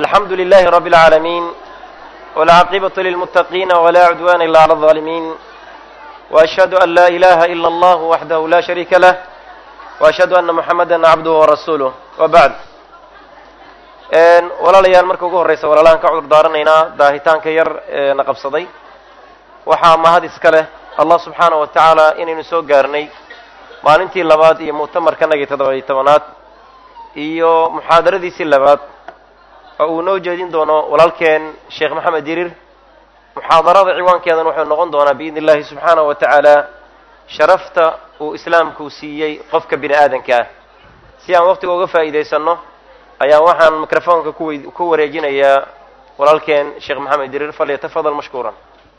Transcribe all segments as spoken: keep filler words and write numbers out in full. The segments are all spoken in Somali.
الحمد لله رب العالمين والعاقبة للمتقين ولا عدوان إلا على الظالمين وأشهد أن لا إله إلا الله وحده لا شريك له وأشهد أن محمدا عبده ورسوله وبعد walaalayaal marka ugu horreysa walaalaan ka cudur daaranaynaa daahitaanka yar ee na qabsaday waxaa mahad iska leh allah subxaana wa tacaala inaynu soo gaarnay maalintii labaad iyo mu'tamarkanagii toddoba-iyo tobanaad iyo muxaadaradiisii labaad oo uu noo jeedin doono walaalkeen sheekh maxamed dirir muxaadarada ciwaankeedan wuxuu noqon doonaa biidni illaahi subxaana wa tacaala sharafta uu islaamku siiyey qofka bini aadanka ah si aan waqtiga uga faa'iidaysanno ayaa waxaan microfoonka ku wareejinayaa walaalkeen sheekh maxamed dirir falyatafadal mashkuuran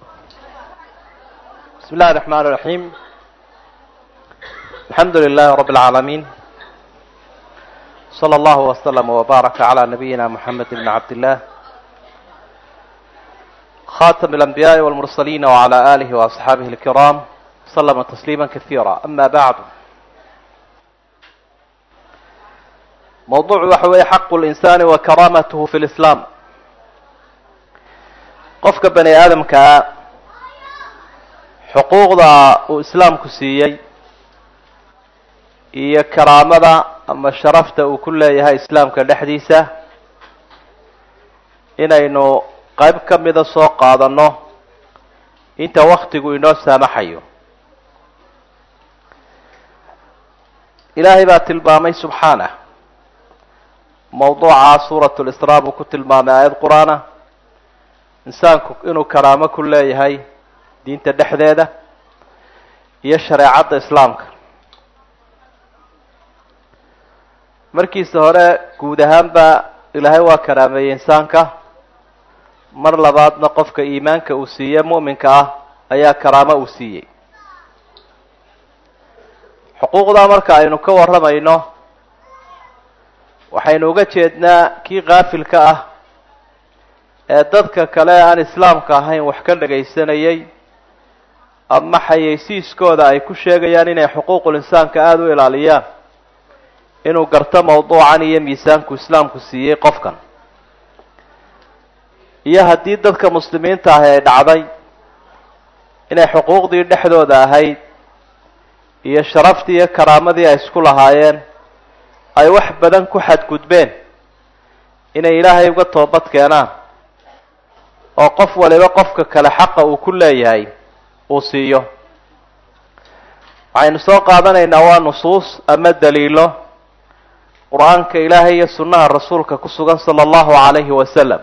بسم الله الرحمن الرحيم الحمد لله رب العالمين صلى الله وسلم وبارك على نبينا محمد بن عبد الله خاتم الأنبياء والمرسلين وعلى آله وأصحابه الكرام سلم تسليما كثيرا أما بعد موضوع وحوي حق الإنسان وكرامته في الإسلام قفك بني آدم كا حقوق ذا وإسلام كسيي إيا كرامة أما شرفت وكل يها إسلام كالحديثة إنا إنه قيب كم إذا سوق هذا إنه إنت وقتك إنه سامحيه إلهي بات البامي سبحانه موضوع سورة الإسراء وكتل ما آيات قرآن إنسان إنه كرامة كل يهي دين تدحذيده يشرع عد إسلامك markiisa hore guud ahaanba ilaahay waa karaameeyey insaanka mar labaadna qofka iimaanka uu siiyey mu'minka ah ayaa karaamo uu siiyey xuquuqda marka aynu ka warramayno waxaynu uga jeednaa kii qaafilka ah ee dadka kale aan islaamka ahayn wax ka dhagaysanayay ama xayeysiiskooda ay ku sheegayaan inay xuquuqul insaanka aada u ilaaliyaan inuu garto mawduucan iyo miisaanku islaamku siiyey qofkan iyo haddii dadka muslimiinta ahi ay dhacday inay xuquuqdii dhexdooda ahayd iyo sharaftii iyo karaamadii ay isku lahaayeen ay wax badan ku xadgudbeen inay ilaahay uga toobad keenaan oo qof waliba qofka kale xaqa uu ku leeyahay uu siiyo waxaynu soo qaadanaynaa waa nusuus ama daliilo qur-aanka ilaahay iyo sunnaha rasuulka ku sugan sala allahu calayhi wasalam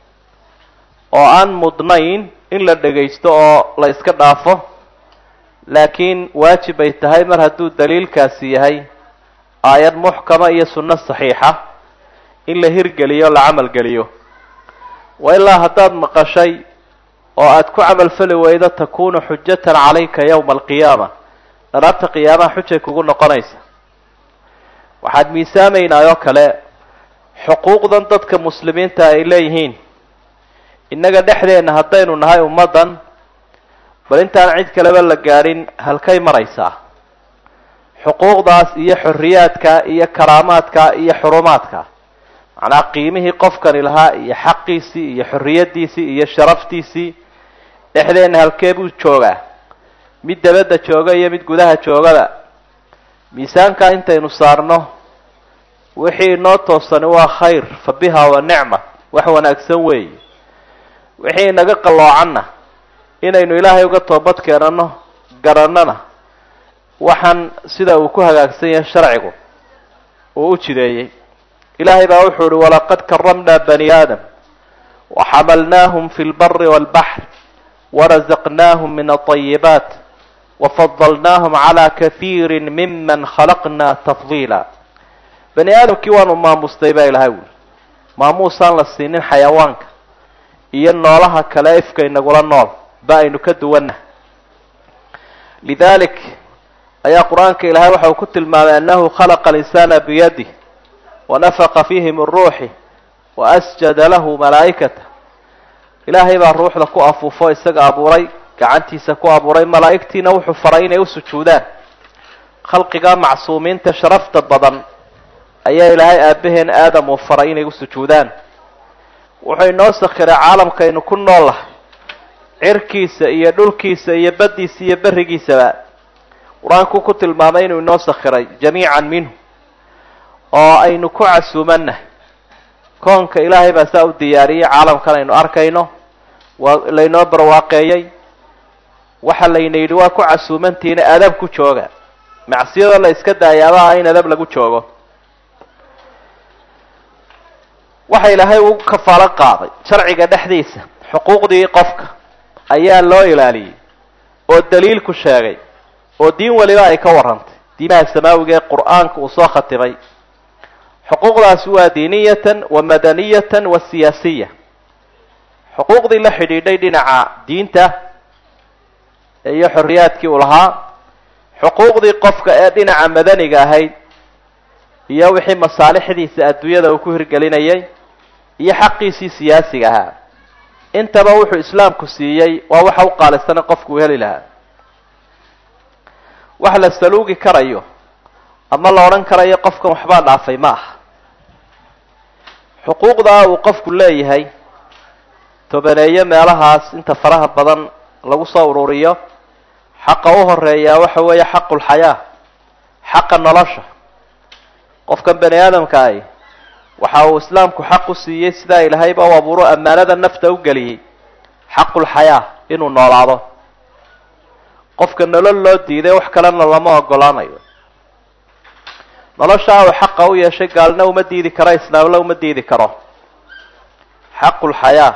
oo aan mudnayn in la dhagaysto oo la iska dhaafo laakiin waajib ay tahay mar hadduu daliilkaasi yahay aayad muxkama iyo sunno saxiixa in la hirgeliyo la camal geliyo wa ilaa haddaad maqashay oo aada ku camalfali weydo takuunu xujatan calayka yowma alqiyaama dharaabta qiyaamaha xujay kugu noqonaysa waxaad miisaamaynaa oo kale xuquuqdan dadka muslimiinta ay leeyihiin innaga dhexdeenna haddaynu nahay ummaddan bal intaan cid kaleba la gaadhin halkay maraysaa xuquuqdaas iyo xorriyaadka iyo karaamaadka iyo xurumaadka macnaa qiimihii qofkani lahaa iyo xaqiisii iyo xorriyaddiisii iyo sharaftiisii dhexdeenna halkee buu joogaa mid dabadda jooga iyo mid gudaha joogada miisaankaa intaynu saarno wixii inoo toosani waa khayr fa biha wa nicma wax wanaagsan weeye wixii inaga qalloocanna inaynu ilaahay uga toobad keenano garannana waxaan sida uu ku hagaagsan yahay sharcigu uu u jideeyey ilaahay baa wuxuu uhi walaqad karamnaa bani aadam waxamalnaahum fi lbari waalbaxr warazaqnaahum min alطayibaat wafadalnaahum calaa kahiiri miman khalaqnaa tafdiila bani aadamkii waanu maamustay baa ilahay wuli maamuusaan la siinin xayawaanka iyo noolaha kale ifka inagula nool ba aynu ka duwanna lidalik ayaa qur-aanka ilahay waxa uu ku tilmaamay annahu khalaqa alinsaana biyadih wanafaqa fiihi min ruuxih waasjada lahu malaa'ikata ilaahay baa ruuxda ku afuufo isaga abuuray gacantiisa ku abuuray malaa'igtiina wuxuu faray inay u sujuudaan khalqiga macsuumiinta sharafta badan ayaa ilaahay aabaheen aadam uu faray inay u sujuudaan wuxuu inoo sakhiray caalamkaynu ku nool lahay cirkiisa iyo dhulkiisa iyo baddiisa iyo berrigiisaba qur-aanku ku tilmaamay inuu inoo sakhiray jamiican minhu oo aynu ku casuumannahay koonka ilaahay baa saa u diyaariyey caalamkan aynu arkayno waa laynoo barwaaqeeyey waxa layna yidhi waa ku casuumantihiina adab ku jooga macsiyada la iska daayaabaa in adab lagu joogo waxa ilaahay uu kafaalo qaaday sharciga dhexdiisa xuquuqdii qofka ayaa loo ilaaliyey oo daliilku sheegay oo diin waliba ay ka warrantay diimaha samaawiga ee qur-aanka uu soo khatibay xuquuqdaasi waa diiniyatan wa madaniyatan wa siyaasiya xuquuqdii la xidhiidhay dhinaca diinta iyo xorriyaadkii uu lahaa xuquuqdii qofka ee dhinaca madaniga ahayd iyo wixii masaalixdiisa adduunyada uu ku hirgelinayay iyo xaqiisii siyaasiga ahaa intaba wuxuu islaamku siiyey waa waxa u qaalisana qofku uu heli lahaa wax la saluugi karayo ama la odhan karayo qofkan waxbaa dhaafay ma aha xuquuqdaa uu qofku leeyahay tobaneeyo meelahaas inta faraha badan lagu soo ururiyo xaqa u horeeyaa waxa weeye xaqulxayaa xaqa nolosha qofkan bani aadamka ahi waxa uu islaamku xaq u siiyey sidaa ilaahayba u abuuro ammaanada nafta u geliyey xaqulxayaa inuu noolaado qofka nolol loo diiday wax kalena lama ogolaanayo noloshaa uu xaqa u yeeshay gaalna uma diidi karo islaamna uma diidi karo xaqulxayaa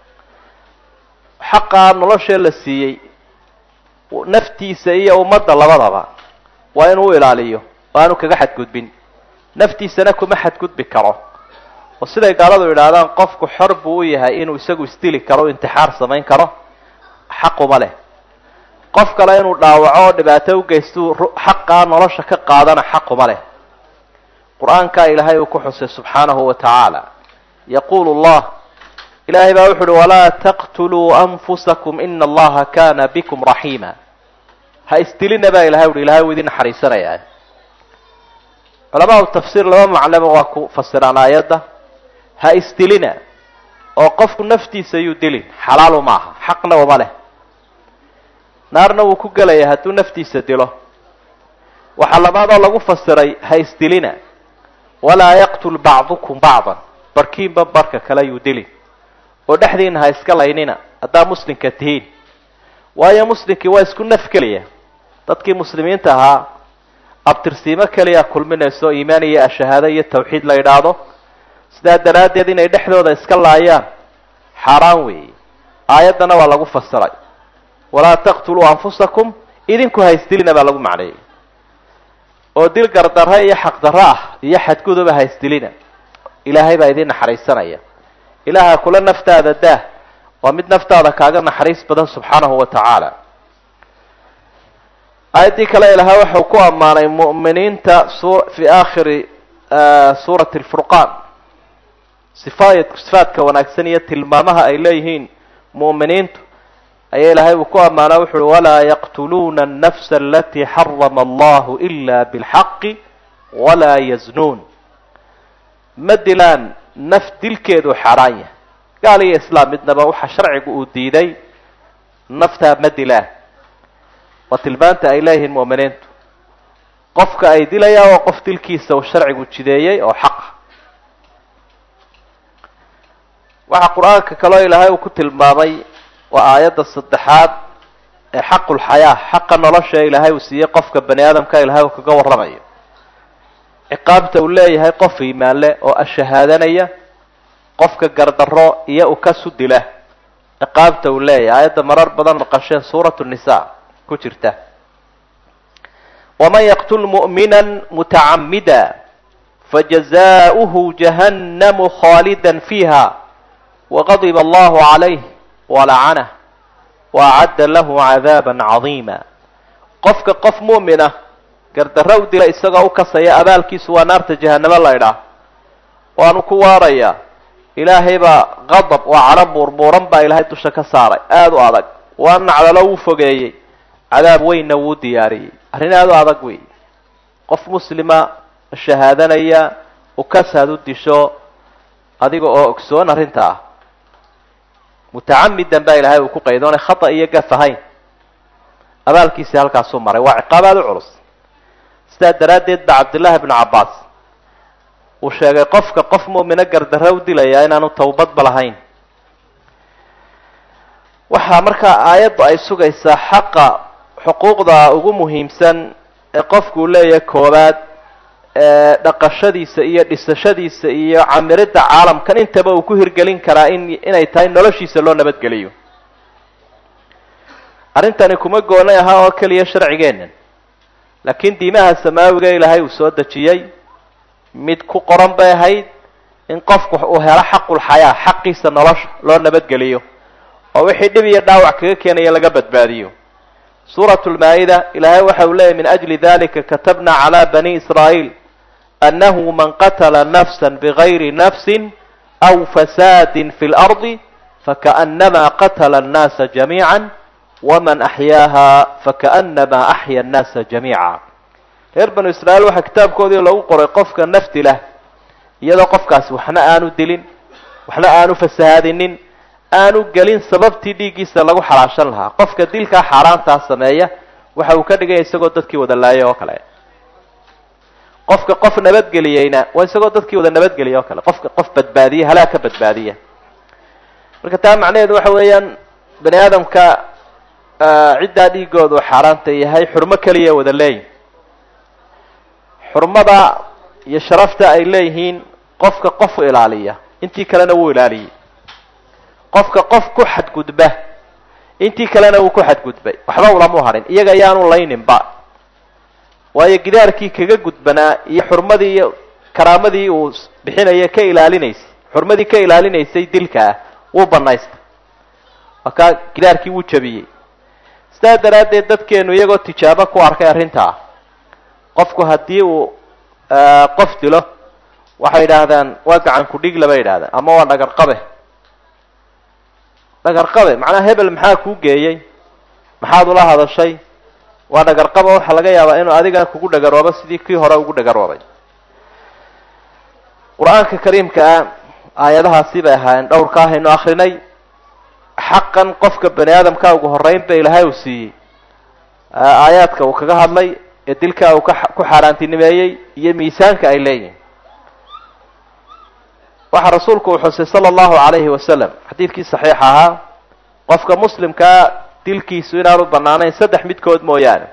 xaqaa noloshee la siiyey naftiisa iyo ummadda labadaba waa inuu ilaaliyo oo aanu kaga xadgudbin naftiisana kuma xadgudbi karo oo siday gaaladu yidhaahdaan qofku xor buu u yahay inuu isagu isdili karo o intixaar samayn karo xaquma leh qof kale inuu dhaawaco oo dhibaato u geystu xaqaa nolosha ka qaadana xaquma leh qur-aankaa ilaahay uu ku xusay subxaanahu wa tacaala yaquulu allah ilaahay baa wuxu uhi walaa taqtuluu anfusakum ina allaha kana bikum raxiima ha isdilina baa ilahay uhi ilahay uu idin naxariisanayaa culamaau tafsiir laba macnaba waa ku fasiraan aayadda ha isdilina oo qofku naftiisa yuu dilin xalaalu maaha xaqna uma leh naarna wuu ku gelaya hadduu naftiisa dilo waxaa labaadoo lagu fasiray ha isdilina walaa yaqtul bacdukum bacdan barkiinba barka kale yuu dilin oo dhexdiina ha iska laynina haddaa muslimka tihiin waayo muslimkii waa isku naf keliya dadkii muslimiinta ahaa abtirsiimo keliya kulminayso iimaan iyo ashahaado iyo tawxiid la yidhaahdo sidaa daraaddeed inay dhexdooda iska laayaan xaaraan weeye aayaddana waa lagu fasiray walaa taqtuluu anfusakum idinku ha isdilina baa lagu macneeyey oo dil gardarre iyo xaqdarro ah iyo xadguduba ha isdilina ilaahay baa idin naxariisanaya ilaaha kula naftaada daah waa mid naftaada kaaga naxariis badan subxaanahu wa tacaala aayaddii kale ilahay waxau ku ammaanay mu'miniinta fi aakhiri suurati alfurqaan sifaay sifaadka wanaagsan iyo tilmaamaha ay leeyihiin mu'miniintu ayaa ilaahay uu ku ammaana wuxu uhi walaa yaqtuluuna annafsa alatii xarama allahu ila bilxaqi walaa yaznuun ma dilaan naf dilkeedu xaaraan yahay gaal iyo islaam midnaba waxa sharcigu uu diiday naftaa ma dilaan waa tilmaanta ay leeyihiin mu'miniintu qofka ay dilayaan waa qof dilkiisa uu sharcigu jideeyey oo xaqa waxaa qur-aanka kaloo ilaahay uu ku tilmaamay waa aayadda saddexaad ee xaqulxayaa xaqa nolosha ee ilaahay uu siiyey qofka bani aadamka ilaahay uu kaga warramayo ciqaabta uu leeyahay qof iimaanle oo ashahaadanaya qofka gardarro iyo u kasu dila ciqaabta uu leeyahay aayadda marar badan maqasheen suuratu nisa ku jirta waman yaqtul mu'mina mutacamida fajazaؤuhu jahannamu khaalida fiiha waqadiba allahu calayh walacanah waacadda lahu cadaaba cadiima qofka qof mu'mina gardarro u dila isagoo u kasaya abaalkiisu waa naarta jahanamo la ydhaah waanu ku waaraya ilaahay baa qadab waa calo buurbuuran baa ilaahay dusha ka saaray aada u adag waa nacdalo wuu fogeeyey cadaab weynna wuu diyaariyey arrin aada u adag wey qof muslima shahaadanaya ukasaad u disho adiga oo ogsoon arrinta ah mutacamidan baa ilaahay uu ku qaydoonay khata iyo gaf ahayn abaalkiisii halkaasuu maray waa ciqaab aada u culus sidaa daraaddeed ba cabdullaahi bnu cabbaas uu sheegay qofka qof mu'mino gardarre u dilayaa inaanu tawbadba lahayn waxaa markaa aayaddu ay sugaysaa xaqa xuquuqda ugu muhiimsan ee qofku uu leeyahay koowaad ee dhaqashadiisa iyo dhisashadiisa iyo camiridda caalamkan intaba uu ku hirgelin karaa in inay tahay noloshiisa loo nabadgeliyo arrintani kuma goonay ahaa oo keliya sharcigeennan laakiin diimaha samaawiga ilaahay uu soo dejiyey mid ku qoran bay ahayd in qofku uu helo xaqulxayaa xaqiisa nolosha loo nabadgeliyo oo wixii dhib iyo dhaawac kaga keenaya laga badbaadiyo suuratu lmaa-ida ilaahay waxa uu leeyahy min ajli dalika katabna calaa bani israa'iil annahu man qatala nafsa bigayri nafsin aw fasaadin fi lardi fakaأnama qatala annaasa jamiica waman axyaaha fakaأnama axya annaasa jamiica reer banu israa'iil waxaa kitaabkoodii lagu qoray qofka nafti lah iyadoo qofkaasi waxna aanu dilin waxna aanu fasahaadinin aanu gelin sababtii dhiiggiisa lagu xalaashan lahaa qofka dilkaa xaaraantaa sameeya waxa uu ka dhigaya isagoo dadkii wada laayay oo kale qofka qof nabadgeliyeyna waa isagoo dadkii wada nabadgeliyay oo kale qofka qof badbaadiya halaag ka badbaadiya marka taa macnaheedu waxa weeyaan bani aadamka ciddaa dhiigoodu xaaraanta yahay xurmo keliya wada leeyihin xurmada iyo sharafta ay leeyihiin qofka qof ilaaliya intii kalena wuu ilaaliyey qofka qof ku xadgudba intii kalena wuu ku xadgudbay waxba ulama harin iyaga ayaanu layninba waayo gidaarkii kaga gudbanaa iyo xurmadii iyo karaamadii uu bixinaya ka ilaalinaysay xurmadii ka ilaalinaysay dilka ah wuu banaystay markaa gidaarkii wuu jabiyey sidaa daraaddeed dadkeenu iyagoo tijaabo ku arkay arrintaa qofku haddii uu qof dilo waxay yidhaahdaan waa gacan ku dhig laba yidhahdaan ama waa dhagar qabe dhagar qabe macnaha hebel maxaa kuu geeyey maxaad ula hadashay waa dhagar qaba waxaa laga yaabaa inuu adiga kugu dhagaroobo sidii kii hore ugu dhagaroobay qur-aanka kariimka ah aayadahaasi bay ahaayeen dhowrka ahaynu akrinay xaqan qofka bani aadamka ugu horeyn ba ilaahay uu siiyey aayaadka uu kaga hadlay ee dilka uu ku xaaraantinimeeyey iyo miisaanka ay leeyihin waxaa rasuulku uu xusay sala allahu calayhi wasalam xadiidkii saxiixa ahaa qofka muslimkaa dilkiisu inaanu banaanayn saddex midkood mooyaane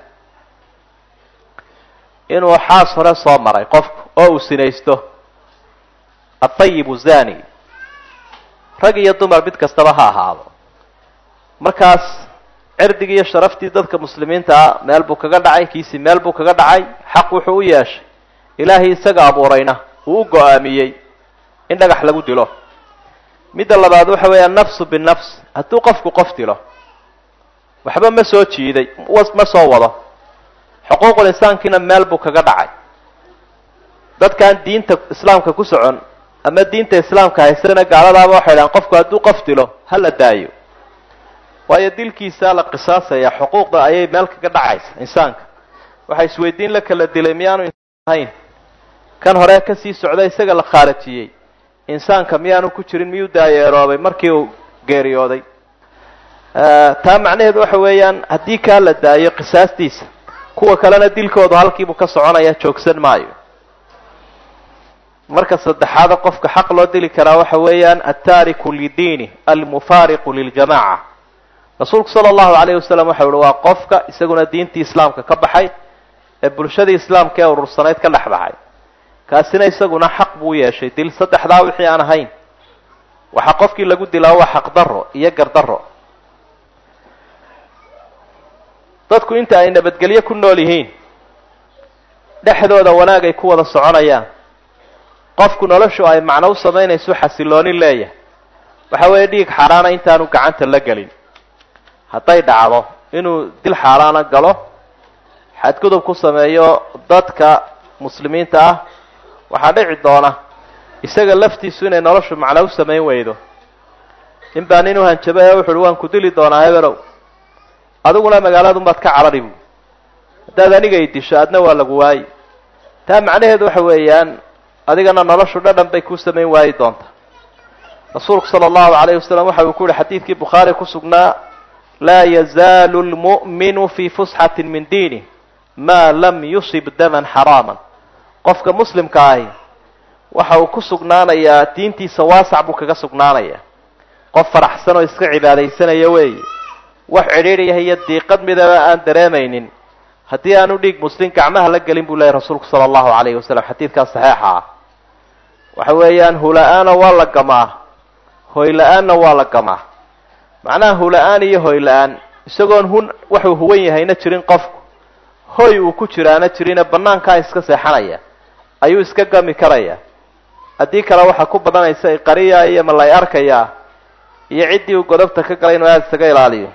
inuu xaas hore soo maray qofku oo uu sinaysto atayibu zani rag iyo dumar mid kastaba ha ahaado markaas cirdigii iyo sharaftii dadka muslimiintaa meel buu kaga dhacay kiisi meel buu kaga dhacay xaq wuxuu u yeeshay ilaahay isaga abuurayna uu u go-aamiyey in dhagax lagu dilo midda labaad waxa weeyaa nafsu binafs hadduu qofku qof dilo waxba ma soo jiiday ma soo wado xuquuqul insaankiina meel buu kaga dhacay dadkaan diinta islaamka ku socon ama diinta islaamka haysana gaaladaaba waxay dhahaan qofku hadduu qof dilo ha la daayo waayo dilkiisaa la qisaasaya xuquuqda ayay meel kaga dhacaysa insaanka waxay isweydiin la kala dilay miyaanu ahayn kan hore kasii socda isaga la khaarajiyey insaanka miyaanu ku jirin miyuu daayeeroobay markii uu geeriyooday taa macnaheedu waxa weeyaan haddii kaa la daayo qisaastiisa kuwa kalena dilkoodu halkiibuu ka soconaya joogsan maayo marka saddexaada qofka xaq loo dili karaa waxa weeyaan altaariku lidiini almufaariqu liljamaca rasuulku sala allahu calayhi wasalam waxa uhi waa qofka isaguna diintii islaamka ka baxay ee bulshadii islaamka ee urursanayd ka dhex baxay kaasina isaguna xaq buu yeeshay dil saddexdaa wixii aan ahayn waxaa qofkii lagu dilaa waa xaq daro iyo gardaro dadku inta ay nabadgelyo ku nool yihiin dhexdooda wanaag ay ku wada soconayaan qofku noloshu ay macno u samaynayso xasilooni leeyahay waxa weeye dhiig xaaraana intaanu gacanta la gelin hadday dhacdo inuu dil xaaraana galo xadgudub ku sameeyo dadka muslimiinta ah waxaa dhici doona isaga laftiisu inay noloshu macno u samayn weydo in baa nin u hanjabay ee wuxu uhi waan ku dili doonaa hebelow adiguna magaaladunbaad ka carari bu haddaad aniga i disho adna waa lagu waayi taa macnaheedu waxa weeyaan adigana noloshu dhadhan bay ku samayn waayi doonta rasuulku sala allahu calayhi wasalam waxa uu ku yihi xadiidkii bukhaari ku sugnaa laa yazaalu lmu'minu fii fusxatin min diinih maa lam yusib daman xaraaman qofka muslimka ahi waxa uu ku sugnaanayaa diintiisa waasac buu kaga sugnaanaya qof faraxsan oo iska cibaadaysanaya weeye wax cidhiidhiyaha iyo diiqad midaba aan dareemaynin haddii aanu dhiig muslim gacmaha la gelin buu leeyahy rasuulku sala allahu calayhi wasalam xadiidkaas saxiixa ah waxa weeyaan hula-aana waa la gamaa hoyla-aanna waa la gamaa macnaha hula-aan iyo hoyla-aan isagoon hun waxuu huwan yahayna jirin qofku hoy uu ku jiraana jirine banaankaa iska seexanaya ayuu iska gami karaya haddii kale waxaa ku badanaysa iqariya iyo malay arkaya iyo ciddii uu godobta ka galay inuu aada isaga ilaaliyo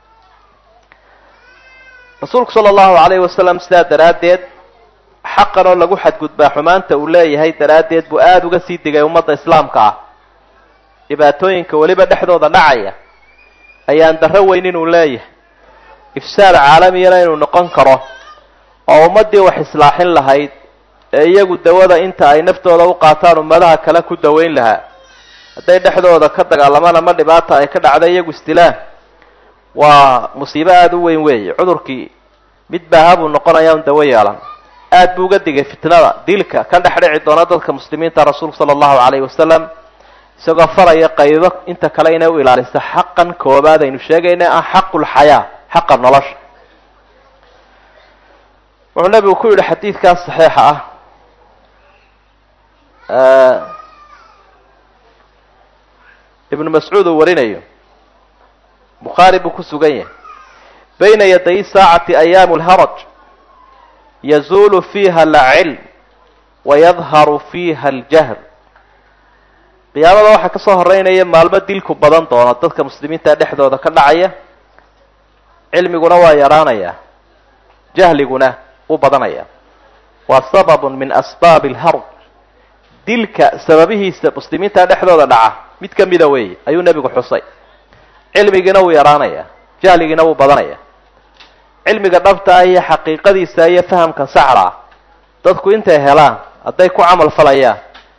rasuulku sala allahu calayhi wasalam sidaa daraaddeed xaqan oo lagu xadgudbaa xumaanta uu leeyahay daraaddeed buu aada uga sii digay ummadda islaamka ah dhibaatooyinka weliba dhexdooda dhacaya ayaan darro weyn inuu leeyahay ifsaad caalamiyana inuu noqon karo oo ummaddii wax islaaxin lahayd ee iyagu dawada inta ay naftooda u qaataan ummadaha kale ku daweyn lahaa hadday dhexdooda ka dagaalamaan ama dhibaata ay ka dhacda iyagu isdilaan waa musiibo aada u weyn weeye cudurkii mid baaha buu noqonaya un dawo yeelan aada buu uga digay fitnada dilka ka dhex dhici doona dadka muslimiinta rasuulku sala allahu calayhi wasalam isagoo faraya qaybo inta kale inay u ilaaliso xaqan koobaad aynu sheegayna ah xaqulxayaa xaqa nolosha wuxuu nabigu ku yidhi xadiidkaas saxiixa ah ibnu mascuud uu warinayo bukhaari buu ku sugan yahay bayna yaday saacati ayaamu lharaj yazuulu fiiha alcilm wayadharu fiiha aljahl qiyaamada waxaa kasoo horeynaya maalmo dilku badan doono dadka muslimiinta dhexdooda ka dhacaya cilmiguna waa yaraanaya jahliguna u badanaya waa sababun min asbaabi alharj dilka sababihiisa muslimiinta dhexdooda dhaca mid ka mida weeye ayuu nebigu xusay cilmigiina wuu yaraanaya jahligiina wuu badanaya cilmiga dhabta ah iyo xaqiiqadiisa iyo fahamka saxda ah dadku intay helaan hadday ku camal falayaan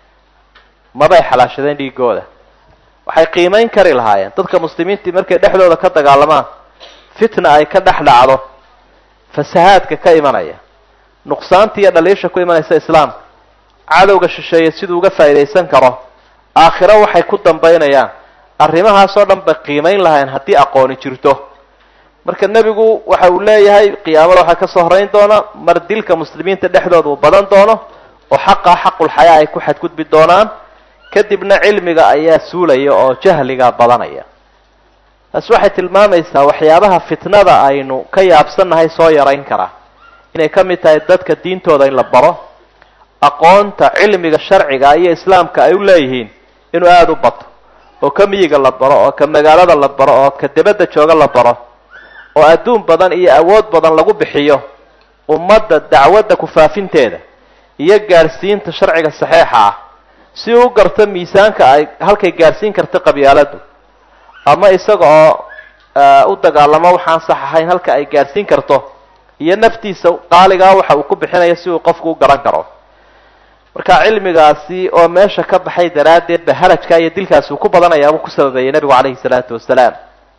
mabay xalaashadeen dhiigooda waxay qiimayn kari lahaayeen dadka muslimiintii markay dhexdooda ka dagaalamaan fitna ay ka dhex dhacdo fasahaadka ka imanaya nuqsaanta iyo dhaliisha ku imanaysa islaamka cadowga shisheeye siduu uga faa'iidaysan karo aakhiro waxay ku dambaynayaan arrimahaasoo dhan bay qiimayn lahayn haddii aqooni jirto marka nebigu waxa uu leeyahay qiyaamada waxaa kasoo horeyn doona mar dilka muslimiinta dhexdooda uu badan doono oo xaqa xaqulxayaa ay ku xadgudbi doonaan kadibna cilmiga ayaa suulaya oo jahliga badanaya taas waxay tilmaamaysaa waxyaabaha fitnada aynu ka yaabsannahay soo yarayn karaa inay ka mid tahay dadka diintooda in la baro aqoonta cilmiga sharciga iyo islaamka ay u leeyihiin inuu aada u bato oo ka miyiga la baro oo ka magaalada la baro oo ka dibadda jooga la baro oo adduun badan iyo awood badan lagu bixiyo ummadda dacwadda kufaafinteeda iyo gaadhsiinta sharciga saxiixa ah si uu garto miisaanka ay halkay gaadhsiin karta qabyaaladu ama isaga oo u dagaalamo waxaan sax ahayn halka ay gaadhsiin karto iyo naftiisa qaaligaa waxa uu ku bixinayo si uu qofku u garan karo marka cilmigaasi oo meesha ka baxay daraaddeed ba harajka iyo dilkaasi uu ku badanayaa buu ku sababeeyey nebigu calayhi salaatu wasalaam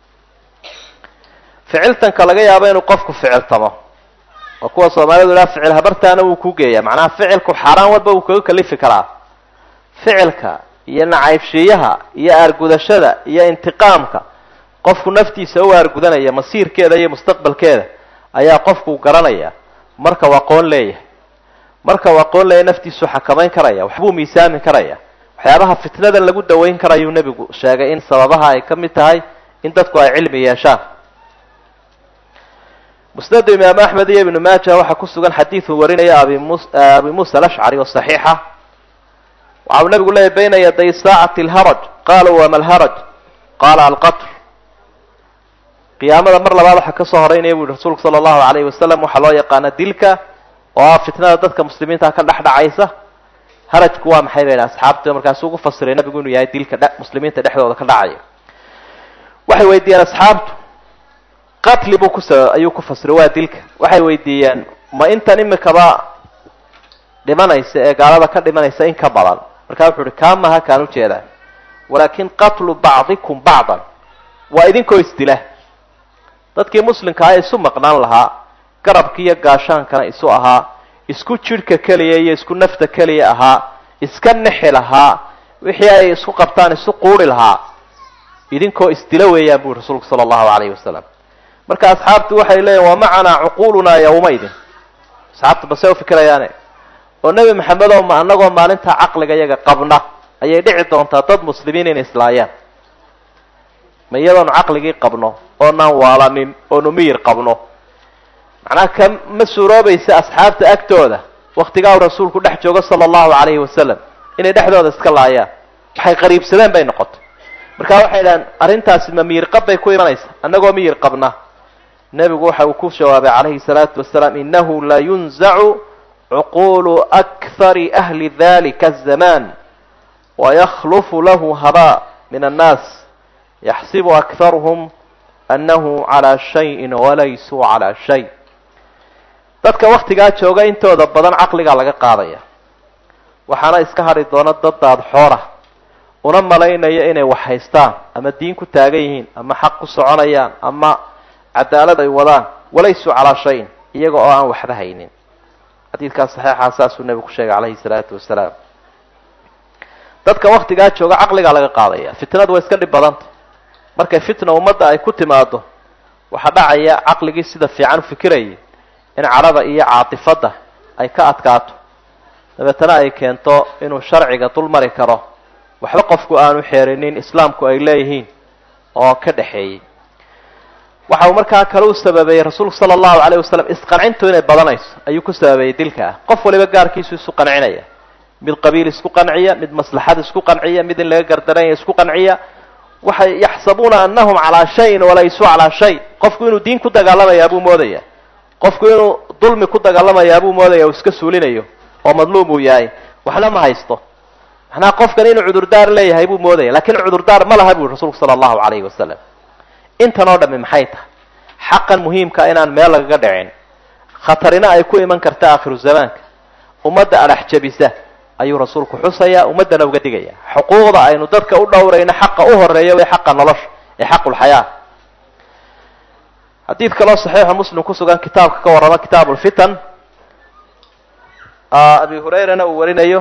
ficiltanka laga yaabo inuu qofku ficiltamo oo kuwa soomaalidu ilaa ficil habartaana wuu ku geeyaa macnaha ficilku xaaraan walba wuu kaga kalifi karaa ficilka iyo nacaybshiyaha iyo aargudashada iyo intiqaamka qofku naftiisa u aargudanaya masiirkeeda iyo mustaqbalkeeda ayaa qofku garanaya marka waa aqoon leeyahay marka waa aqoon leeyahay naftiisu xakamayn karaya waxbuu miisaamin karaya waxyaabaha fitnadan lagu daweyn karayuu nebigu sheegay in sababaha ay ka mid tahay in dadku ay cilmi yeeshaan musnad imaam axmed iyo ibnu maaja waxaa ku sugan xadiidu warinaya abi mus abi muusa alashcari oo saxiixa waxa uu nabigu leeyahy bayna yaday saacati alharaj qaaluu wama alharaj qaala alqatl qiyaamada mar labaad waxaa kasoo horeynaya buu yihi rasuulku sala allahu calayhi wasalam waxaa loo yaqaana dilka oo ah fitnada dadka muslimiinta ka dhex dhacaysa harajku waa maxay bay asxaabta markaasuu ugu fasiray nabigu inuu yahay dilka muslimiinta dhexdooda ka dhacaya waxay weydiiyeen asxaabtu qatli buu kus ayuu ku fasiray waa dilka waxay weydiiyeen ma intan imikaba dhimanaysa ee gaalada ka dhimanaysa in ka badan markaa wuxuu uhi kaa maha kaan ujeedaa walaakin qatlu bacdikum bacdan waa idinkoo isdila dadkii muslimka ah isu maqnaan lahaa garabka iyo gaashaankana isu ahaa isku jidhka keliya iyo isku nafta keliya ahaa iska nexi lahaa wixii ay isku qabtaan isu quuri lahaa idinkoo isdila weeyaan bui rasuulku sala allahu calayhi wasalam marka asxaabtu waxay leeyihin wa macanaa cuquulunaa yawmaydin asxaabtu basay u fikirayaane oo nebi maxamed oo ma anagoo maalintaa caqliga iyaga qabna ayay dhici doontaa dad muslimiin inay islaayaan ma iyadoonu caqligii qabno oonaan waalanin oonu miyir qabno macnaha ka ma suuroobaysa asxaabta agtooda waktigaa uu rasuulku dhex joogo sala allahu calayhi wasalam inay dhexdooda iska laayaan waxay qariibsadeen bay noqotay marka waxay dhahaan arrintaasi ma miyir qab bay ku imanaysa annagoo miyir qabna nebigu waxa uu ku jawaabay calayhi salaatu wasalaam innahu la yunzacu cuquulu akhari ahli dalika azamaan wayakhlufu lahu habaa min annaas yaxsibu akharuhum annahu calaa shayin walaysuu calaa shay dadka waktigaa jooga intooda badan caqligaa laga qaadaya waxaana iska hadhi doona dad daadxoora una malaynaya inay wax haystaan ama diin ku taagan yihiin ama xaq ku soconayaan ama cadaalad ay wadaan walaysuu calaa shayin iyaga oo aan waxba haynin xadiidkaas saxiixa saasuu nebigu ku sheegay calayhi salaatu wasalaam dadka waktigaa jooga caqligaa laga qaadaya fitnadu way iska dhib badanta markay fitna ummadda ay ku timaado waxaa dhacaya caqligii sida fiican u fikirayay in cadhada iyo caatifadda ay ka adkaato dabeetana ay keento inuu sharciga dul mari karo waxba qofku aanu xeerinin islaamku ay leeyihiin oo ka dhaxeeyey waxa uu markaa kale u sababeeyey rasuulku sala allahu calayh wasalam isqancintu inay badanayso ayuu ku sababeeyey dilka ah qof waliba gaarkiisu isu qancinaya mid qabiil isku qanciya mid maslaxad isku qanciya mid in laga gardaranya isku qanciya waxay yaxsabuuna annahum calaa shayin walaysuu calaa shay qofku inuu diin ku dagaalamayaa buu moodaya qofku inuu dulmi ku dagaalamayaa buu moodaya uu iska suulinayo oo madluum uu yahay waxna ma haysto macnaha qofkan inuu cudurdaar leeyahay buu moodaya lakin cudurdaar ma laha bui rasuulku sala allahu calayhi wasalam intan oo dhami maxay tahay xaqan muhiimka inaan meel lagaga dhicin khatarina ay ku iman karta aakhiru zamaanka ummadda adhax jabisa ayuu rasuulku xusayaa ummaddana uga digaya xuquuqda aynu dadka u dhowrayno xaqa u horeeya way xaqa nolosha ee xaqulxayaa xadiid kaloo saxiixa muslim ku sugan kitaabka ka warrama kitaabu lfitan abi hurayrana uu warinayo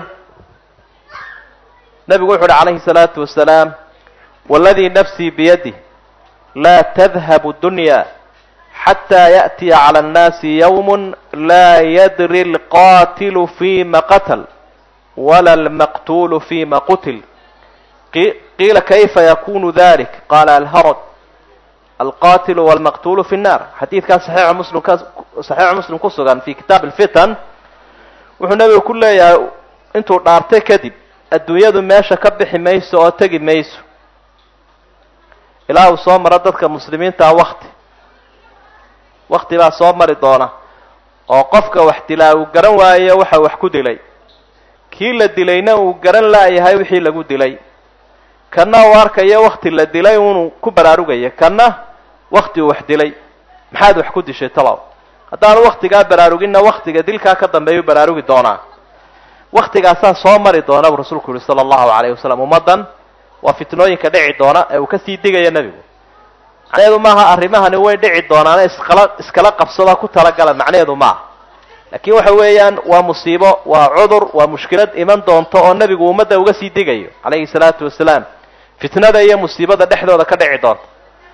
nebigu wuxu uhi calayhi salaatu wasalaam waladii nafsii biyadih laa tadhabu dunya xataa yaأtiya cala annaasi yawm laa yadri alqatilu fima qatal wala almaqtulu fima qutil qiila kayfa yakunu dalik qala alharad alqatilu walmaqtulu fi nnar xadiidkaas saxiixa muslim ka saxiixa muslim ku sugan fi kitaab alfitan wuxuu nebigu ku leeyahay intuu dhaartay kadib adduunyadu meesha ka bixi mayso oo tegi mayso ilaa uu soo maro dadka muslimiinta ah wakti wakti baa soo mari doona oo qofka wax dilaa uu garan waayo waxa wax ku dilay kii la dilayna uu garan laayahay wixii lagu dilay kana uu arkayo wakti la dilay inuu ku baraarugaya kana wakti uu wax dilay maxaad wax ku dishay talow haddaanu waktigaa baraaruginna waktiga dilkaa ka dambeeyuu baraarugi doonaa waktigaasaa soo mari doona buu rasuulku yihi sala allahu calayhi wasalam ummaddan waa fitnooyinka dhici doona ee uu kasii digaya nebigu macnaheedu maaha arrimahani way dhici doonaane iskala iskala qabsada ku talagala macnaheedu maaha laakiin waxa weeyaan waa musiibo waa cudur waa mushkilad iman doonto oo nebigu ummadda uga sii digayo calayhi salaatu wasalaam fitnada iyo musiibada dhexdooda ka dhici doonta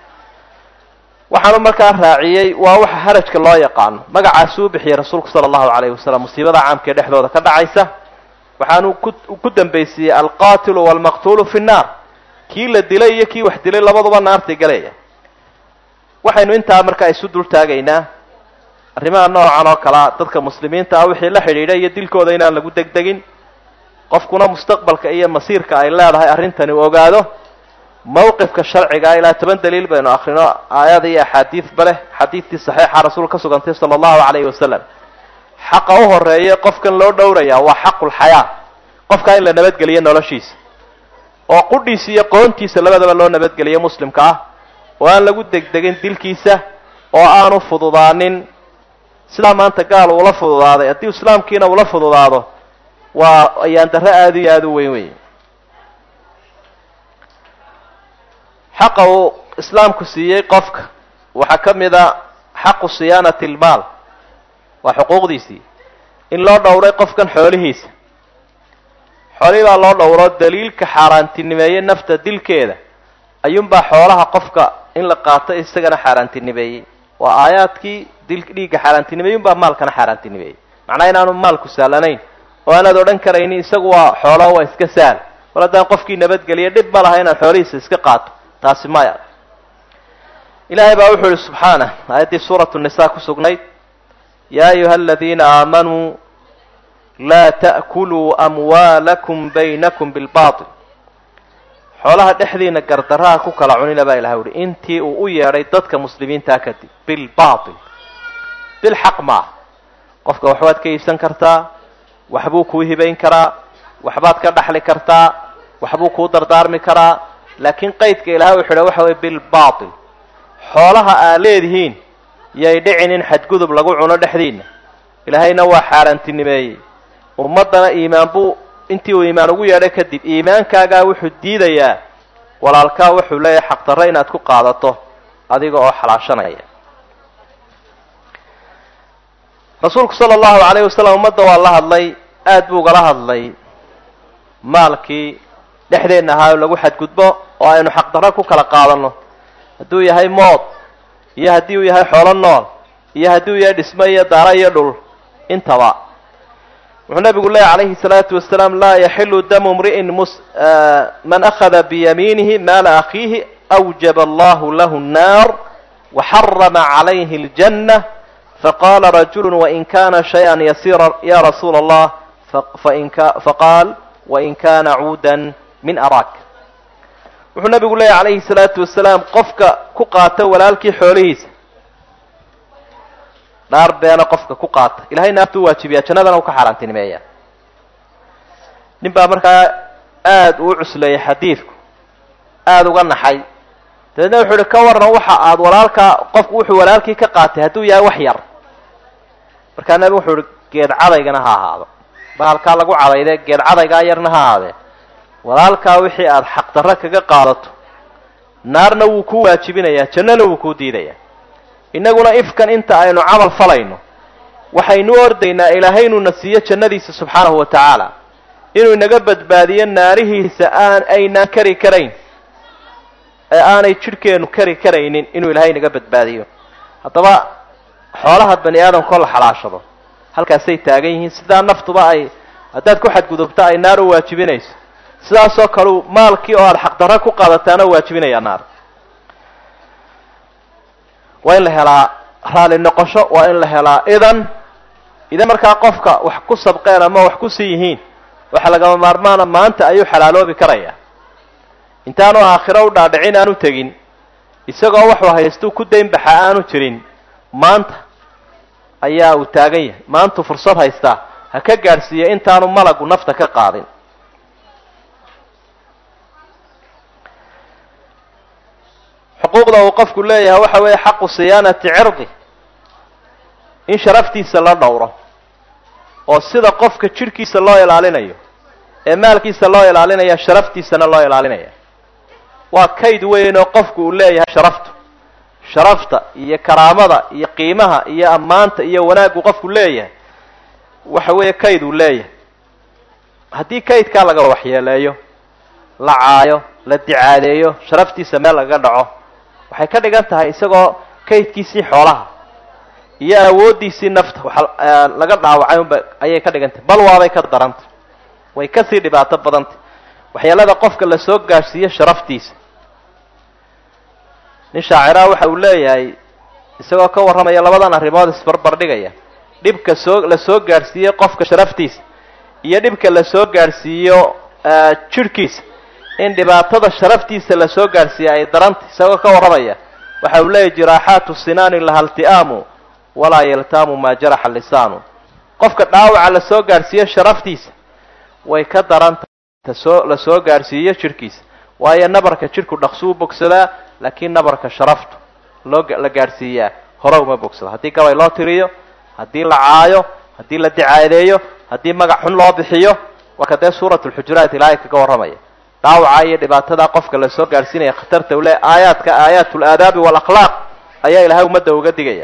waxaanu markaa raaciyey waa waxa harajka loo yaqaano magacaasuu bixiyey rasuulku sala allahu calayhi wasalam musiibada caamkaee dhexdooda ka dhacaysa waxaanu ku ku dambaysiiyey alqatilu walmaqtulu fi nnaar kii la dilay iyo kii wax dilay labaduba naartay galaya waxaynu intaa markaa isu dul taagaynaa arrimaha noocan oo kalea dadka muslimiinta ah wixii la xidhiidha iyo dilkooda inaan lagu degdegin qofkuna mustaqbalka iyo masiirka ay leedahay arrintani u ogaado mawqifka sharciga ilaa toban daliil baynu akrino aayada iyo axaadiidba leh xadiidtii saxiixa rasuulka ka sugantay sala allahu calayhi wasalam xaqa u horeeye qofkan loo dhowrayaa waa xaqulxayaa qofkaa in la nabadgeliyo noloshiisa oo qudhiisa iyo qoontiisa labadaba loo nabadgeliyo muslimka ah oo aan lagu degdegin dilkiisa oo aanu fududaanin sidaa maanta gaal uula fududaaday haddii islaamkiina ula fududaado waa ayaan darro aada iyo aada u weyn weyn xaqa uu islaamku siiyey qofka waxaa ka mid a xaqu siyaanati almaal waa xuquuqdiisii in loo dhowray qofkan xoolihiisa xoolihii baa loo dhowro daliilka xaaraantinimeeyey nafta dilkeeda ayuunbaa xoolaha qofka in la qaato isagana xaaraantinimeeyey waa aayaadkii dil dhiigga xaaraantinimeeyey unbaa maalkana xaaraantinimeeyey macnaa inaanu maalku sahlanayn oo aanaad odhan karaynin isagu waa xoolaha waa iska sahl war haddaan qofkii nabadgeliya dhib ma laha inaad xoolihiisa iska qaato taasi maya ilaahay baa wuxuu yihi subxaanah aayaddii suuratu nisaa ku sugnayd yaa ayuha aladiina aamanuu laa ta'kuluu amwaalakum baynakum bilbaatil xoolaha dhexdiina gardaraha ku kala cunina baa ilahay uhi intii uu u yeedhay dadka muslimiintaa kadib bilbaatil bilxaq maaha qofka waxbaad ka iibsan kartaa waxbuu kuu hibayn karaa waxbaad ka dhaxli kartaa waxbuu kuu dardaarmi karaa laakiin qaydka ilahay u xidha waxa weye bilbaatil xoolaha aad leedihiin yay dhicin in xadgudub lagu cuno dhexdiina ilaahayna waa xaaraantinimeeyey ummaddana iimaan buu intii uu iimaan ugu yeedhay kadib iimaankaagaa wuxuu diidayaa walaalkaa wuxuu leeyahay xaqdarre inaad ku qaadato adiga oo xalaashanaya rasuulku sala allahu calayhi wasalam ummadda waa la hadlay aad buu ugala hadlay maalkii dhexdeenna ahaa lagu xadgudbo oo aynu xaqdarre ku kala qaadanno hadduu yahay mood iyo haddii uu yahay xoolo nool iyo haddii uu yahay dhismo iyo daara iyo dhul intaba wuxuu nabigu leeyahy calayhi salaatu wasalaam laa yaxilu damu mri'in mus man akhada biyamiinihi maala akhiihi awjaba allahu lahu nnaar waxarama calayhi aljanna faqala rajulu wain kana shay-an yasiira ya rasuula allah faqaal wain kana cuudan min araak wuxuu nabigu leeyahy calayhi salaatu wasalaam qofka ku qaata walaalkii xoolihiisa dhaar beena qofka ku qaata ilahay naartuu waajibiyaa jannadana uu ka xaaraantinimeeyaa nin baa markaa aada uu cusleeyay xadiidku aada uga naxay dabeedna wuxuu uhi ka warran waxa aada walaalkaa qofku wuxuu walaalkii ka qaatay hadduu yahay wax yar markaa nabigu wuxuu uhi geed cadaygana ha ahaado bahalkaa lagu cadayde geed cadaygaa yarna ha ahaadee walaalkaa wixii aada xaqdarro kaga qaadato naarna wuu kuu waajibinayaa jannana wuu kuu diidayaa innaguna ifkan inta aynu camal falayno waxaynu ordaynaa ilaahaynuna siiyo jannadiisa subxaanahu wa tacaala inuu inaga badbaadiyo naarihiisa aan aynaan kari karayn ee aanay jidhkeennu kari karaynin inuu ilaahay inaga badbaadiyo haddaba xoolaha bani aadamkoo la xalaashado halkaasay taagan yihiin sidaa naftuba ay haddaad ku xadgudubta ay naar u waajibinayso sidaasoo kaleu maalkii oo aada xaqdarro ku qaadataana waajibinayaa naar waa in la helaa raali noqosho waa in la helaa idan idan markaa qofka wax ku sabqeen ama wax ku sii yihiin waxa lagama maarmaana maanta ayuu xalaaloobi karayaa intaanu aakhiro u dhaadhicin aanu tegin isagoo waxuu haystuu ku daynbaxa aanu jirin maanta ayaa uu taagan yahay maantuu fursad haystaa ha ka gaadhsiiya intaanu malagu nafta ka qaadin xuquuqda uu qofku leeyahay waxa weeye xaqu siyaanati cirdi in sharaftiisa la dhowro oo sida qofka jidhkiisa loo ilaalinayo ee maalkiisa loo ilaalinaya sharaftiisana loo ilaalinaya waa kayd weyn oo qofku uu leeyahay sharaftu sharafta iyo karaamada iyo qiimaha iyo ammaanta iyo wanaaggu qofku leeyahay waxa weeye kayd uu leeyahay haddii kaydkaa laga waxyeeleeyo la caayo la dicaadeeyo sharaftiisa meel laga dhaco waxay ka dhigan tahay isagoo kaydkiisii xoolaha iyo awooddiisii nafta waxa laga dhaawacay unba ayay ka dhigan tahay bal waabay ka darantay way kasii dhibaato badantay waxyeelada qofka la soo gaadhsiiyo sharaftiisa nin shaaciraha waxa uu leeyahay isagoo ka warramaya labadan arrimood isbarbardhigaya dhibka soo la soo gaadhsiiyo qofka sharaftiisa iyo dhibka la soo gaadhsiiyo jidhkiisa in dhibaatada sharaftiisa la soo gaadhsiiya ay darantay isagoo ka warramaya waxa uu leeyahy jiraaxaatu sinaani laha ilti'aamu walaa yaltaamu maa jaraxa lisaanu qofka dhaawaca la soo gaadhsiiyo sharaftiisa way ka darantay tasoo la soo gaadhsiiyo jidhkiisa waayo nabarka jidhku dhaqsuu bogsadaa laakiin nabarka sharaftu loo la gaadhsiiyaa hore uma bogsado haddii gabay loo tiriyo haddii la caayo haddii la dicaadeeyo haddii magac xun loo bixiyo waa ka dee suurat lxujuraat ilaahay kaga warramaya dhaawaca iyo dhibaatada qofka la soo gaarsiinaya khatarta uu leeyahay aayaadka aayatul aadaab wal akhlaaq ayaa ilaahay ummadda uga digaya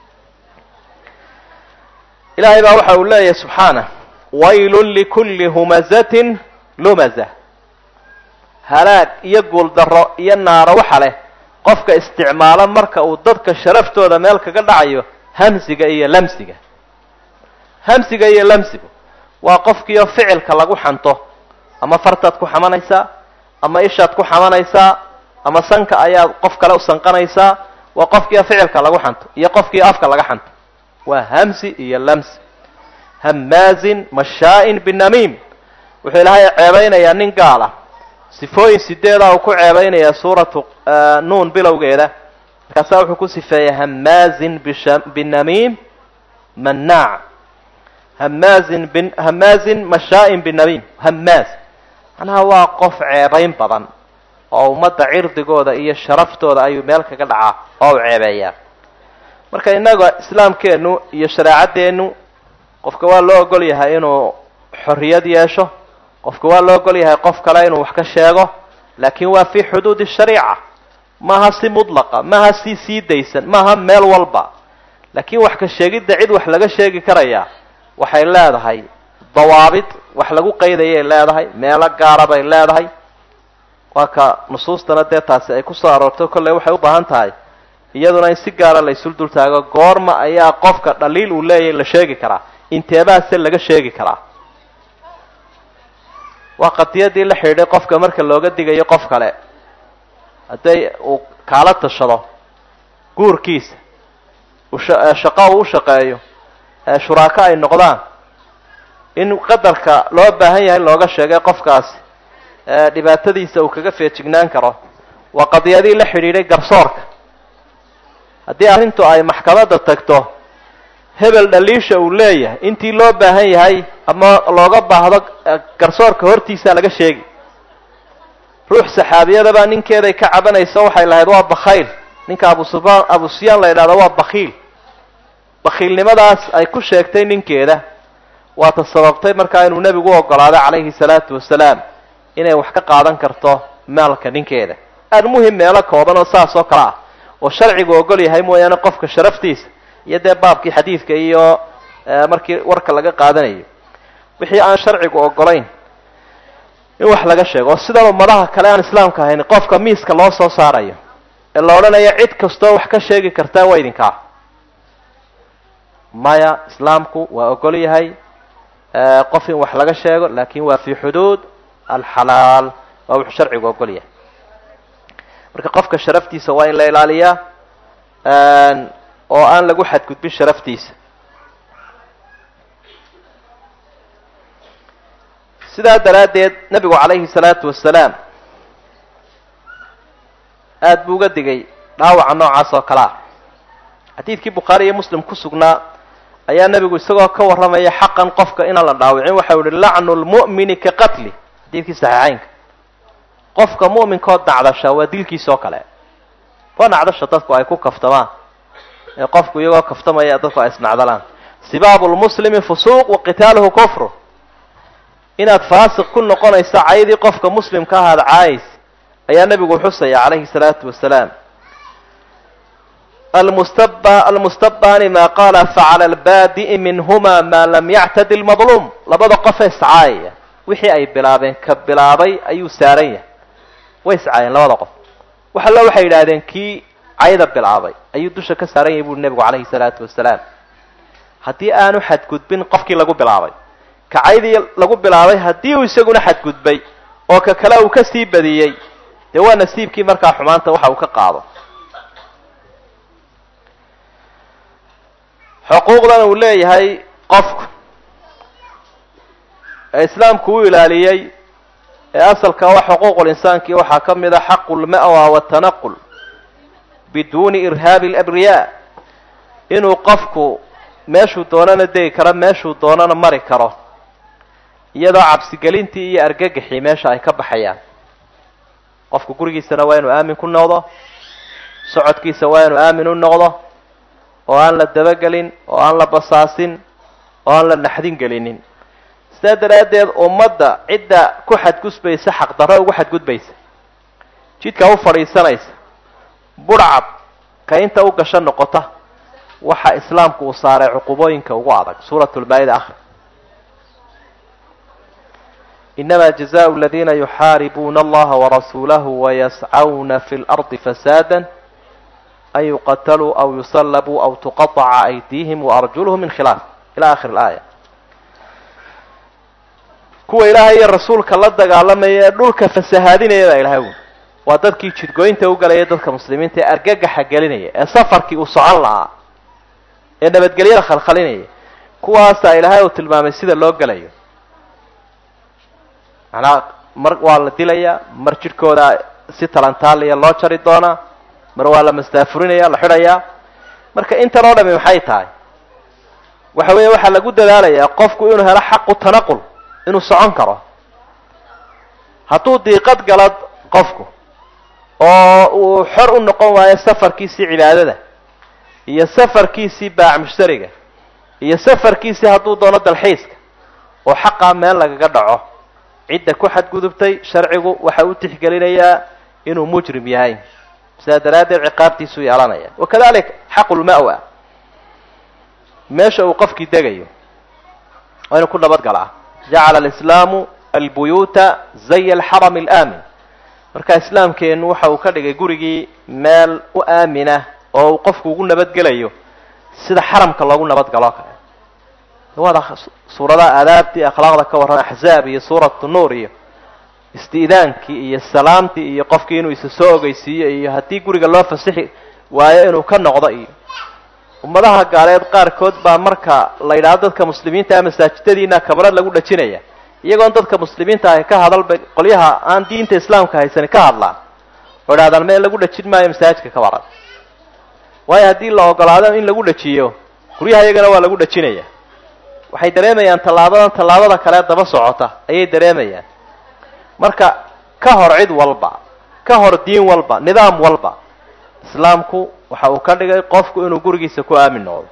ilaahay baa waxa uu leeyahay subxaana waylun likulli humazatin lumazah halaag iyo guuldaro iyo naaro waxa leh qofka isticmaala marka uu dadka sharaftooda meel kaga dhacayo hamsiga iyo lamsiga hamsiga iyo lamsigu waa qofkiioo ficilka lagu xanto ama fartaad ku xamanaysaa ama ishaad ku xamanaysaa ama sanka ayaad qof kale u sanqanaysaa waa qofkiioo ficilka lagu xanto iyo qofkii afka laga xanto waa hamsi iyo lamsi hamaazin mashaa'in binamiim wuxuu ilaahay ceebaynayaa nin gaal ah sifooyin sideeda uu ku ceebaynayaa suuratu nuun bilowgeeda markaasaa wuxuu ku sifeeyey hamaazin binamiim mannaac hamaazin bin hamaazin mashaa'in binamiim hamaaz macnaha waa qof ceebayn badan oo ummadda cirdigooda iyo sharaftooda ayuu meel kaga dhacaa oo u ceebeeyaa marka innaga islaamkeennu iyo shareecadeennu qofka waa loo ogol yahay inuu xorriyad yeesho qofka waa loo ogol yahay qof kale inuu wax ka sheego laakiin waa fii xuduudi shariica maaha si mudlaqa maaha si sii daysan maaha meel walba laakiin wax ka sheegidda cid wax laga sheegi karaya waxay leedahay dawaabid wax lagu qaydayay leedahay meelo gaara bay leedahay waa ka nusuustana dee taasi ay ku soo aroorto kolley waxay u baahan tahay iyaduna in si gaara la isul dul taago goorma ayaa qofka dhaliil uu leeyahay la sheegi karaa inteebaase laga sheegi karaa waa qadiyadii la xidhiidhay qofka marka looga digayo qof kale hadday uu kaala tashado guurkiisa shaqo uu u shaqeeyo shuraako ay noqdaan in qadarka loo baahan yahay looga sheegay qofkaasi dhibaatadiisa uu kaga feejignaan karo waa qadiyadii la xidhiidhay garsoorka haddii arrintu ay maxkamadda tagto hebel dhaliisha uu leeyahay intii loo baahan yahay ama looga baahdo garsoorka hortiisa laga sheegi ruux saxaabiyadabaa ninkeeday ka cabanaysa waxay lahayd waa bakhayl ninka abu sufyaan abu sufyaan la yidhahdo waa bakhiil bakhiilnimadaas ay ku sheegtay ninkeeda waa ta sababtay markaa inuu nebigu u ogolaaday calayhi salaatu wasalaam inay wax ka qaadan karto maalka ninkeeda aada muhim meelo kooban oo saas oo kale ah oo sharcigu ogol yahay mooyaane qofka sharaftiisa iyo dee baabkii xadiidka iyo markii warka laga qaadanayo wixii aan sharcigu ogolayn in wax laga sheego sidan ummadaha kale aan islaamka ahayn qofka miiska loo soo saarayo ee la odhanayo cid kastoo wax ka sheegi kartaa waa idinkaa maya islaamku waa ogol yahay qof in wax laga sheego laakin waa fi xuduud alxalaal waa wuxuu sharcigu ogol yahay marka qofka sharaftiisa waa in la ilaaliyaa oo aan lagu xadgudbin sharaftiisa sidaa daraaddeed nebigu calayhi salaatu wasalaam aada buu uga digay dhaawaca noocaas oo kale ah xadiidkii bukhaari iyo muslim ku sugnaa ayaa nebigu isagoo ka warramaya xaqan qofka inaan la dhaawicin waxau yihi lacnu lmu'mini ka qatli xadiidkii saxiixeynka qofka mu'minkood nacdasha waa dilkiisa oo kale waa nacdasha dadku ay ku kaftamaan ee qofku iyagoo kaftamaya dadku ay isnacdalaan sibaabu lmuslimi fusuuq wa qitaaluhu kufru inaad faasiq ku noqonayso caydii qofka muslimka ahaad caayis ayaa nebigu xusaya calayhi salaatu wasalaam almustabba almustabbaani maa qaala facala albaadi'i minhuma maa lam yactadi lmadluum labada qofee iscaayaya wixii ay bilaabeen ka bilaabay ayuu saaran yahay way iscaayeen labada qof wax alla waxay yidhaahdeen kii cayda bilaabay ayuu dusha ka saaran yahay buuri nebigu calayhi salaatu wasalaam haddii aanu xadgudbin qofkii lagu bilaabay ka caydii lagu bilaabay haddii uu isaguna xadgudbay oo ka kale uu ka sii badiyey dee waa nasiibkii markaa xumaanta waxa uu ka qaado xuquuqdan uu leeyahay qofku ee islaamku u ilaaliyey ee asalka waa xuquuqul insaankii waxaa ka mid a xaqu lma'wa watanaqul biduuni irhaabi alabriyaa inuu qofku meeshuu doonana degi karo meeshuu doonana mari karo iyadoo cabsigelintii iyo argagaxii meesha ay ka baxayaan qofku gurigiisana waa inuu aamin ku noqdo socodkiisa waa inuu aamin u noqdo oo aan la dabagelin oo aan la basaasin oo aan la naxdin gelinin sidaa daraaddeed ummadda cidda ku xadgudbaysa xaqdarro ugu xadgudbaysa jidka u fadhiisanaysa budhcad ka inta u gasho noqota waxa islaamku uu saaray cuqubooyinka ugu adag suuratu lmaa-ida akhri إنما جزاء الذين يحاربون الله ورسوله ويسعون في الأرض فسادا أن يقتلوا أو يصلبوا أو تقطع أيديهم وأرجلهم من خلاف إلى آخر الآية kuwa ilaahay iyo rasuulka la dagaalamaya dhulka fasahaadinaya ilaahay waa dadkii jidgoynta u galay dadka muslimiinta ee argagaxa gelinaya ee safarkii u socon lahaa ee nabadgelyada khalkhalinaya kuwaas ilaahay uu tilmaamay sida loo galayo ana mar waa la dilaya mar jirkooda si talantaaliya loo jari doona mar waa la mastaafurinaya la xidhaya marka inta loo dhamay maxay tahay waxa weeye waxa lagu dadaalayaa qofku inuu helo xaq u tanaqul inuu socon karo hadduu diiqad galad qofku oo uu xor u noqon waayo safarkiisii cibaadada iyo safarkiisii baac mushtariga iyo safarkiisii hadduu doono dalxiiska oo xaqaa meel lagaga dhaco cidda ku xadgudubtay sharcigu waxa uu tixgelinayaa inuu mujrim yahay sidaa daraaddeed ciqaabtiisu yeelanaya wakadalik xaqu lma'wa meesha uu qofkii degayo waa inuu ku nabadgalaa jacala alislaamu albuyuuta zaya alxarami alaamin marka islaamkeenu waxa uu ka dhigay gurigii meel u aamina oo uu qofku ugu nabadgelayo sida xaramka loogu nabadgalo kale wada suuradaha aadaabtii akhlaaqda ka warran axzaab iyo suuratu nuur iyo istiidaankii iyo salaamtii iyo qofkii inuu isa soo ogeysiiyo iyo haddii guriga loo fasixi waayo inuu ka noqdo iyo ummadaha gaaleed qaarkood baa marka la yidhaahdo dadka muslimiinta ah masaajidadiina kabarad lagu dhajinaya iyagoon dadka muslimiinta ah ka hadalba qolyaha aan diinta islaamka haysan ka hadlaan oo idhahdaan meel lagu dhajin maayo masaajidka kabarad waayo haddii la ogolaado in lagu dhajiyo guryaha iyagana waa lagu dhajinaya waxay dareemayaan tallaabadan tallaabada kale daba socota ayay dareemayaan marka ka hor cid walba ka hor diin walba nidaam walba islaamku waxa uu ka dhigay qofku inuu gurigiisa ku aamin noqdo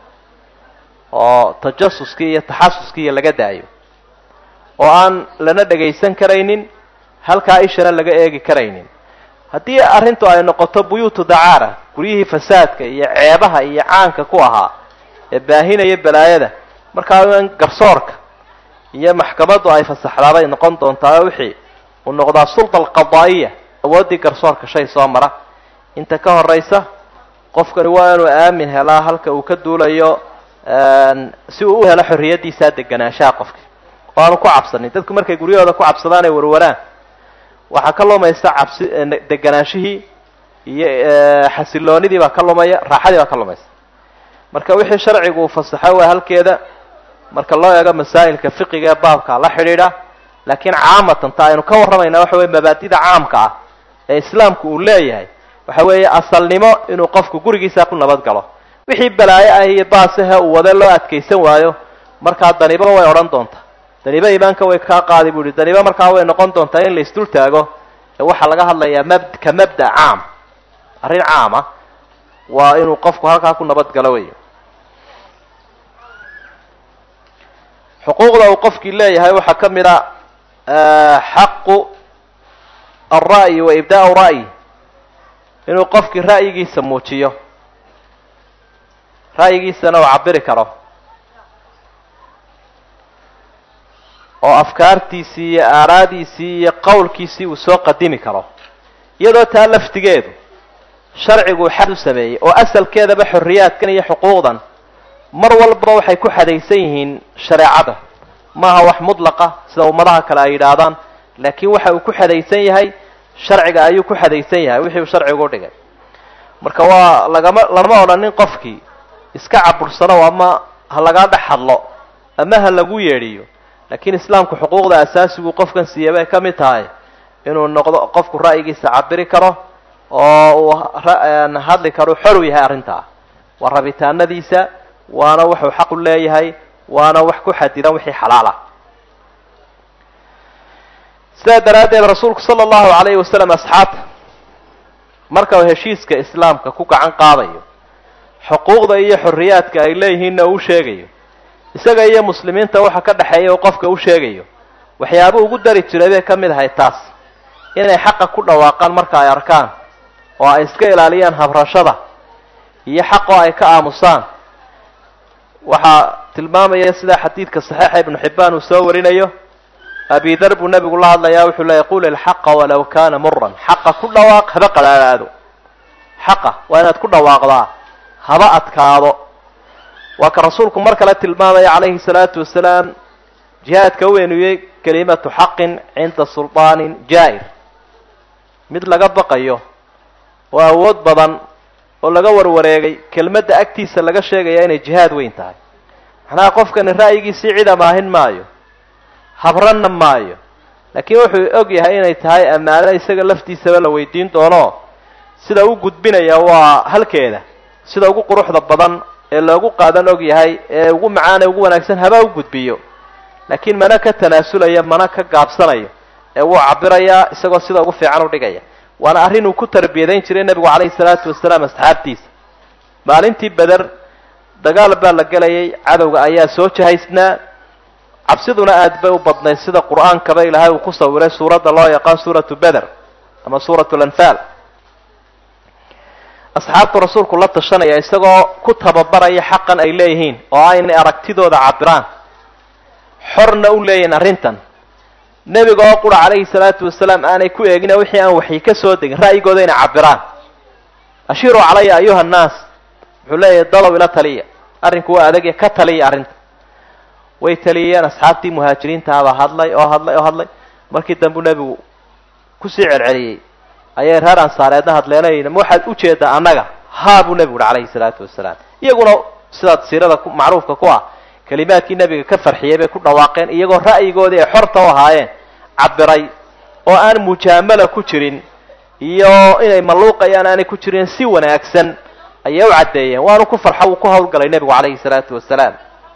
oo tajasuskii iyo taxasuskii laga daayo oo aan lana dhagaysan karaynin halkaa ishana laga eegi karaynin haddii arrintu ay noqoto buyuutu dacaara guryihii fasaadka iyo ceebaha iyo caanka ku ahaa ee baahinaya balaayada markaa in garsoorka iyo maxkamaddu ay fasaxdaaday noqon doontaa wixii uu noqdaa sulta alqadaa'iya awooddii garsoorka shay soo mara inta ka horaysa qofkani waa inuu aamin helaa halka uu ka duulayo si uu u helo xorriyaddiisaa deganaanshaha qofki oo aanu ku cabsanin dadku markay guryahooda ku cabsadaan ay warwaraan waxaa ka lumaysa cabsi deganaanshihii iyo xasiloonidii baa ka lumaya raaxadii baa ka lumaysa marka wixii sharcigu uu fasaxo waa halkeeda marka loo eego masaa'ilka fiqiga ee baabka la xidhiidha laakiin caamatan ta aynu ka warramaynaa waxa weye mabaadida caamka ah ee islaamku uu leeyahay waxa weeye asalnimo inuu qofku gurigiisa ku nabad galo wixii balaayo ah iyo baasaha uu wada loo adkaysan waayo markaa daniba way odhan doontaa daniba iimaanka way kaa qaadi buu yihi daniba markaa way noqon doontaa in la isdul taago ee waxaa laga hadlayaa mab ka mabda caam arrin caama waa inuu qofku halkaa ku nabad galo wey xuquuqda uu qofkii leeyahay waxaa ka mid a xaqu alra'yi wa ibdaa'u ra'yi inuu qofkii ra'yigiisa muujiyo ra'yigiisana uu cabiri karo oo afkaartiisii iyo aaraadiisii iyo qowlkiisii uu soo qadimi karo iyadoo taa laftigeedu sharcigu uu xad u sameeyey oo asalkeedaba xorriyaadkan iyo xuquuqdan mar walba waxay ku xadaysan yihiin shareecada maaha wax mudlaqa sida ummadaha kale ay yidhaahdaan laakiin waxa uu ku xadaysan yahay sharciga ayuu ku xadaysan yahay wixii uu sharcigu u dhigay marka waa lagama lama odhanin qofkii iska cabursano ama ha lagaa dhex hadlo ama ha lagu yeedhiyo laakiin islaamku xuquuqda asaasigu qofkan siiyay bay ka mid tahay inuu noqdo qofku ra'yigiisa cabiri karo oo uu hadli karo xor u yahay arrintaa waa rabitaanadiisa waana wuxuu xaq u leeyahay waana wax ku xadidan wixii xalaal ah sidaa daraaddeed rasuulku sala allahu calayhi wasalam asxaabta marka uu heshiiska islaamka ku gacan qaadayo xuquuqda iyo xorriyaadka ay leeyihiinna uu sheegayo isaga iyo muslimiinta waxa ka dhaxeeya oo qofka u sheegayo waxyaabo ugu dari jiray bay ka mid ahay taas inay xaqa ku dhawaaqaan marka ay arkaan oo ay iska ilaaliyaan habrashada iyo xaqoo ay ka aamusaan waxaa tilmaamaya sida xadiidka saxiixa ibnu xibbaan uu soo warinayo abi dar buu nabigu la hadlayaa wuxuu leeyahay qul ilxaqa walaw kaana muran xaqa ku dhawaaq haba qalaalaado xaqa waa inaad ku dhawaaqdaa haba adkaado waa ka rasuulku mar kale tilmaamaya calayhi salaatu wasalaam jihaadka u weenuyey kelimatu xaqin cinda sulطaanin jaa'ir mid laga baqayo oo awood badan oo laga warwareegay kelmadda agtiisa laga sheegaya inay jihaad weyn tahay macnaha qofkani ra'yigiisii cid amaahin maayo habranna maayo laakiin wuxuu og yahay inay tahay ammaano isaga laftiisaba la weydiin doono sida u gudbinaya waa halkeeda sida ugu quruxda badan ee loogu qaadan og yahay ee ugu macaan ee ugu wanaagsan haba u gudbiyo laakiin mana ka tanaasulaya mana ka gaabsanayo ee wuu cabirayaa isagoo sida ugu fiican u dhigaya waana arrin uu ku tarbiyadayn jiray nebigu calayhi salaatu wasalaam asxaabtiisa maalintii beder dagaal baa la gelayay cadowga ayaa soo jahaysnaa cabsiduna aad bay u badnayd sida qur-aankaba ilaahay uu ku sawiray suuradda loo yaqaan suuratu beder ama suuratu lanfaal asxaabtu rasuulku la tashanaya isagoo ku tababaraya xaqan ay leeyihiin oo ah inay aragtidooda cabiraan xorna u leeyihin arrintan nebiga oo qura calayhi salaatu wasalaam aanay ku eegina wixii aan waxyi ka soo degin ra'yigooda inay cabiraan ashiiruu calaya ayuha annaas wuxuu leeyahay dalow ila taliya arrinku waa adagya ka taliya arrinta way taliyeen asxaabtii muhaajiriintaaba hadlay oo hadlay oo hadlay markii dambuu nebigu kusii celceliyey ayay reer ansaareedna hadleenayna ma waxaad ujeedaa annaga haa buu nebigu uhi calayhi salaatu wasalaam iyaguna sidaad siirada macruufka ku ah kelimaadkii nebiga ka farxiyey bay ku dhawaaqeen iyagoo ra'yigoodii ay xorta u ahaayeen cabiray oo aan mujaamala ku jirin iyo inay malluuqayaan aanay ku jirin si wanaagsan ayay u caddeeyeen waanu ku farxa uu ku hawlgalay nebigu calayhi salaatu wasalaam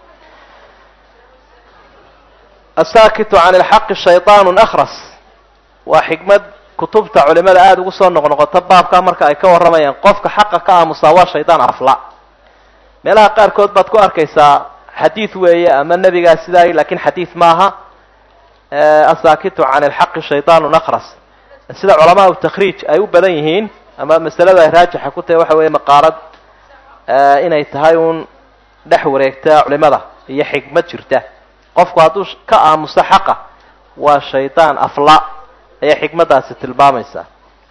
asaakitu can ilxaqi shayطaanu akhras waa xikmad kutubta culimada aada ugu soo noqnoqota baabkaa marka ay ka warramayaan qofka xaqa ka aamusaa waa shaydaan afla meelaha qaarkood baad ku arkaysaa xadiid weeye ama nebigaa sidaa lakin xadiid maaha asaakitu can ilxaqi shayطaanu akhras sida culamaa takriij ay u badan yihiin ama masalada ay raajixa ku tahay waxa weeye maqaalad inay tahay uun dhex wareegta culimada iyo xikmad jirta qofku hadduu ka aamuso xaqa waa shaydaan afla ayay xikmaddaasi tilmaamaysaa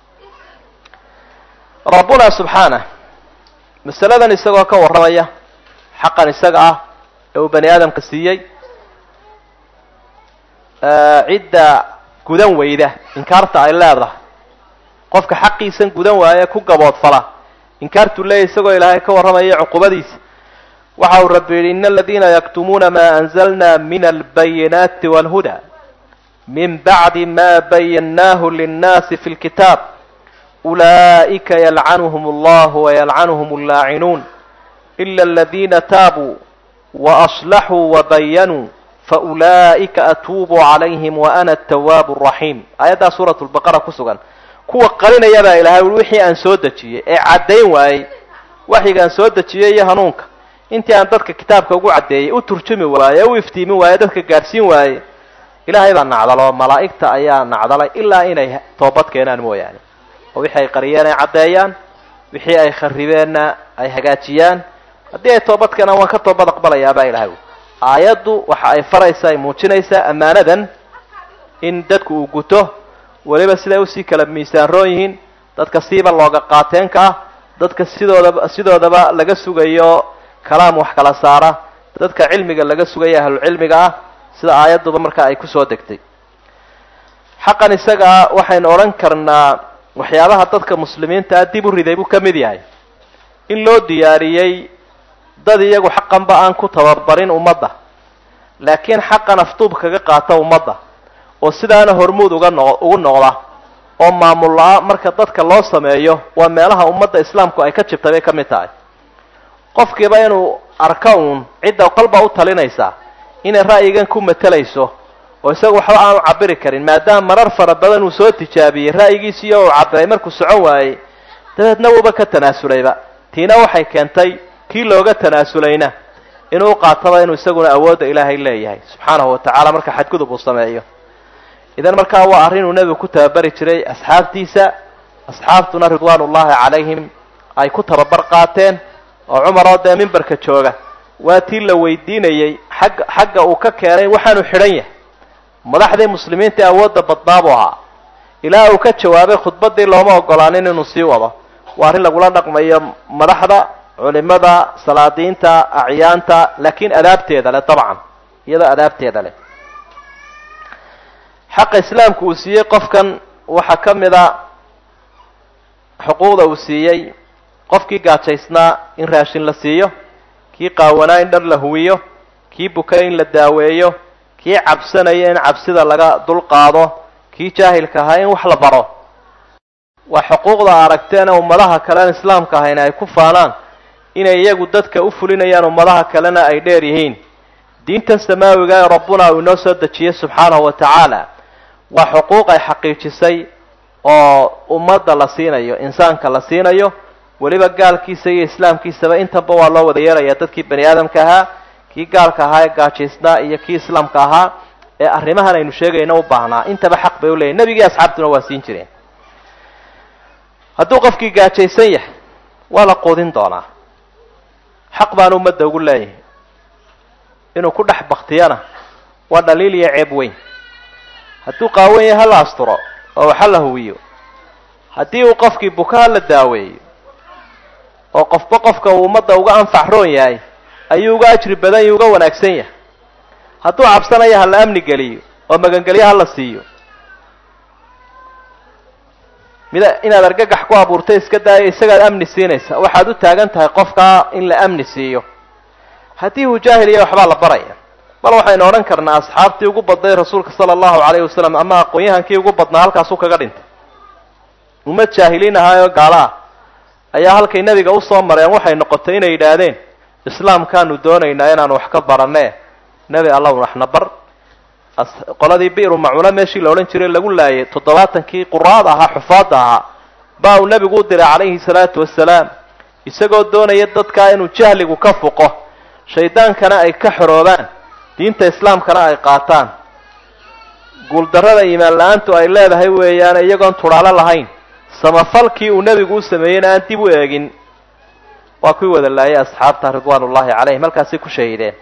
rabbuna subxaanah masaladan isagoo ka warramaya xaqan isaga ah ee uu bani aadamka siiyey cidda gudan weyda inkaarta ay leedahay qofka xaqiisan gudan waaye ku gaboodfala inkaartuu leeyahy isagoo ilaahay ka warramaya cuqubadiisa waxa uu rabbi yidhi ina aladiina yaktumuuna ma anzalna min albayinaati walhuda min bacdi ma bayannaahu linnaasi fi lkitaab ulaa'ika yalcanuhum allahu wayalcanuhum allaacinuun ila aladiina taabuu waaslaxuu wabayanuu faulaa'ika atuubu calayhim waana atawaabu araxiim aayaddaa suuratu lbaqara ku sugan kuwa qarinayabaa ilahay ui wixii aan soo dejiyey ee caddayn waayey waxyigaan soo dejiyey iyo hanuunka intii aan dadka kitaabka ugu caddeeyey u turjumi waaye u iftiimin waaye dadka gaadhsiin waaye ilaahay baa nacdalo malaa'igta ayaa nacdalay ilaa inay toobad keenaan mooyaane oo wixii ay qariyeen ay caddeeyaan wixii ay kharibeenna ay hagaajiyaan haddii ay toobad keenaan waan ka toobad aqbalayaabaa ilahay aayaddu waxa ay faraysaa ay muujinaysaa ammaanadan in dadku uu guto weliba siday usii kala miisaanroon yihiin dadka siiba looga qaateenka ah dadka sidoodaba sidoodaba laga sugayo kalaam wax kala saara dadka cilmiga laga sugaya ahlucilmiga ah sida aayadduba markaa ay kusoo degtay xaqan isagaa waxaynu odhan karnaa waxyaabaha dadka muslimiinta ah dib u riday buu ka mid yahay in loo diyaariyey dad iyagu xaqanba aan ku tababarin ummadda laakiin xaqan afduub kaga qaata ummadda oo sidaana hormuud uga noq ugu noqda oo maamul la-a marka dadka loo sameeyo waa meelaha ummadda islaamku ay ka jibtay bay ka mid tahay qofkiiba inuu arka uun cidda qalba u talinaysaa inay ra'yigan ku matelayso oo isaga waxba aanu cabiri karin maadaama marar fara badan uu soo tijaabiyey ra'yigiisiiyo uu cabiray markuu socon waayey dabeedna wuuba ka tanaasulayba tiina waxay keentay kii looga tanaasulayna inuu qaataba inuu isaguna awoodda ilaahay leeyahay subxaanahu watacaala marka xadgudub uu sameeyo. idan markaa waa arrin uu nebigu ku tababari jiray asxaabtiisa, asxaabtuna ridwaanullaahi calayhim ay ku tababar qaateen. oo cumar oo dee mimbarka jooga waa tii la weydiinayey xagga xagga uu ka keenay waxaanu xidhan yahay madaxdii muslimiinta awoodda badnaabu ahaa, ilaa uu ka jawaabay khudbaddii looma ogolaanin inuu sii wado. waa arrin lagula dhaqmayo madaxda, culimada, salaadiinta, acyaanta, laakiin adaabteeda leh dabcan, iyadoo adaabteeda leh. xaqa islaamku uu siiyey qofkan waxaa ka mid a xuquuqda uu siiyey qofkii gaajaysnaa in raashin la siiyo, kii qaawanaa in dhar la huwiyo, kii bukay in la daaweeyo, kii cabsanaya in cabsida laga dulqaado, kii jaahilka ahaa in wax la baro. waa xuquuqda aragteen ummadaha kalean islaamka ahayna ay ku faanaan inay iyagu dadka u fulinayaan, ummadaha kalena ay dheer yihiin. diintan samaawiga ee rabbuna uu inoo soo dejiyey subxaanahu watacaala waa xuquuq ay xaqiijisay oo ummadda la siinayo, insaanka la siinayo, weliba gaalkiisa iyo islaamkiisaba intaba waa loo wada yeelayaa. dadkii bani aadamka ahaa, kii gaalka ahaa ee gaajaysnaa iyo kii islaamka ahaa ee arrimahan aynu sheegayno u baahnaa, intaba xaq bay u leeyihin. nebigii asxaabtuna waa siin jireen. hadduu qofkii gaajaysan yahay waa la quudin doonaa, xaq baanu ummadda ugu leeyahay. inuu ku dhex baktiyana waa dhaliil iyo ceeb weyn. hadduu qaawan yahay hala asturo oo waxa la huwiyo. haddii uu qofkii bukaa la daaweeyo oo qofba qofka uu ummadda uga anfac roon yahay ayuu uga ajri badan iyo uga wanaagsan yahay. hadduu cabsanaya hala amni geliyo oo magangelyo hala siiyo. mida inaad argagax ku abuurtay iska daayo, isagaad amni siinaysa, waxaad u taagan tahay qofkaa in la amni siiyo. haddii uu jaahil yahay waxbaa la baraya. bal waxaynu odhan karnaa asxaabtii ugu badnay rasuulka sala allahu calayhi wasalam ama aqoon-yahankii ugu badnaa halkaasuu kaga dhintay. ummad jaahiliin ahaayoo gaalo ah ayaa halkay nebiga usoo mareen waxay noqotay inay yidhaahdeen islaamkaanu doonaynaa inaanu wax ka baranee nebi allah waxna bar. qoladii bi'ru macuuna meeshii la odhan jiray lagu laayay toddobaatankii quraada ahaa, xufaadda ahaa, baa uu nebigu u diray calayhi salaatu wasalaam isagoo doonaya dadkaa inuu jahligu ka fuqo, shaydaankana ay ka xoroobaan, diinta islaamkana ay qaataan. guuldarrada iimaan la-aantu ay leedahay weeyaan iyagoon tudhaalo lahayn. samafalkii uu nebigu u sameeyeyna aan dib u eegin. waa kuwii wada laayay asxaabta ridwaanullaahi calayhim, halkaasay ku shahiideen.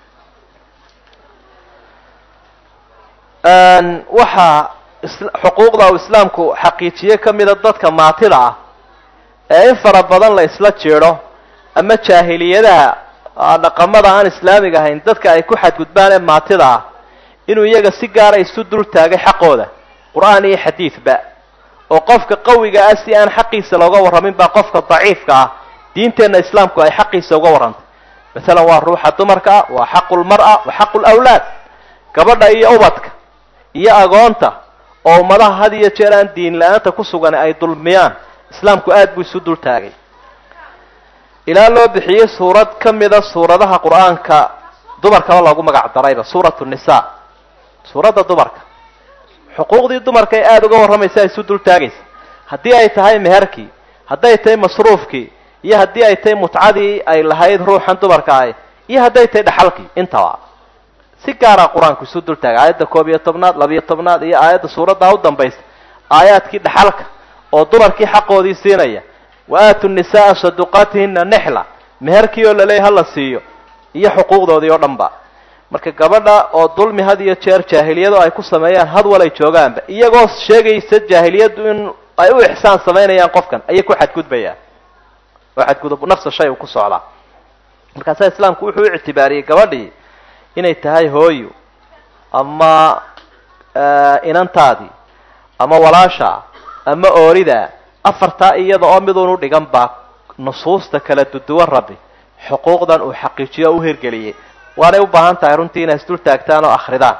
waxaa xuquuqda uu islaamku xaqiijiye ka mida dadka maatida ah ee in fara badan la isla jeedo ama jaahiliyadaha dhaqamada aan islaamiga ahayn dadka ay ku xadgudbaan ee maatida ah, inuu iyaga si gaara isu dul taagay xaqooda qur-aan iyo xadiidba. oo qofka qawiga ah si aan xaqiisa looga warramin baa qofka daciifka ah diinteenna islaamku ay xaqiisa uga warrantay. masalan waa ruuxa dumarka ah, waa xaqulmar-a, waa xaqulawlaad, gabadha iyo ubadka iyo agoonta oo ummadaha had iyo jeer aan diin la-aanta ku sugan ay dulmiyaan. islaamku aad buu isu dul taagay ilaa loo bixiyey suurad ka mida suuradaha qur-aanka dumarkaba loogu magac darayba, suuratu nisaa, suuradda dumarka. xuquuqdii dumarka ay aada uga warramaysa ay isu dul taagaysa. haddii ay tahay meherkii, hadday tahay masruufkii, iyo haddii ay tahay mutcadii ay lahayd ruuxan dumarka ah, iyo hadday tahay dhaxalkii, intaba si gaara qur-aanku isu dul taagay. aayadda koob iyo tobnaad, labiyo tobnaad iyo aayadda suuradda u dambaysa, aayaadkii dhaxalka oo dumarkii xaqoodii siinaya. wa aatu nisaaa saduqaatihina nixla, meherkii oo laleeyahy hala siiyo, iyo xuquuqdoodii oo dhan ba. marka gabadha oo dulmi had iyo jeer jaahiliyadu ay ku sameeyaan had walay joogaanba, iyagoo sheegaysa jaahiliyaddu in ay u ixsaan samaynayaan qofkan, ayay ku xadgudbayaan. oo xadgudub nafsa shay uu ku socdaa. markaasaa islaamku wuxuu u ictibaariyey gabadhii inay tahay hooyo ama inantaadii ama walaasha ama oorida. afartaa iyada oo miduun u dhigan baa nusuusta kala duduwan rabbi xuquuqdan uu xaqiijiyo o u hirgeliyey. waanay u baahan tahay runtii inay isdul taagtaan oo akhridaan.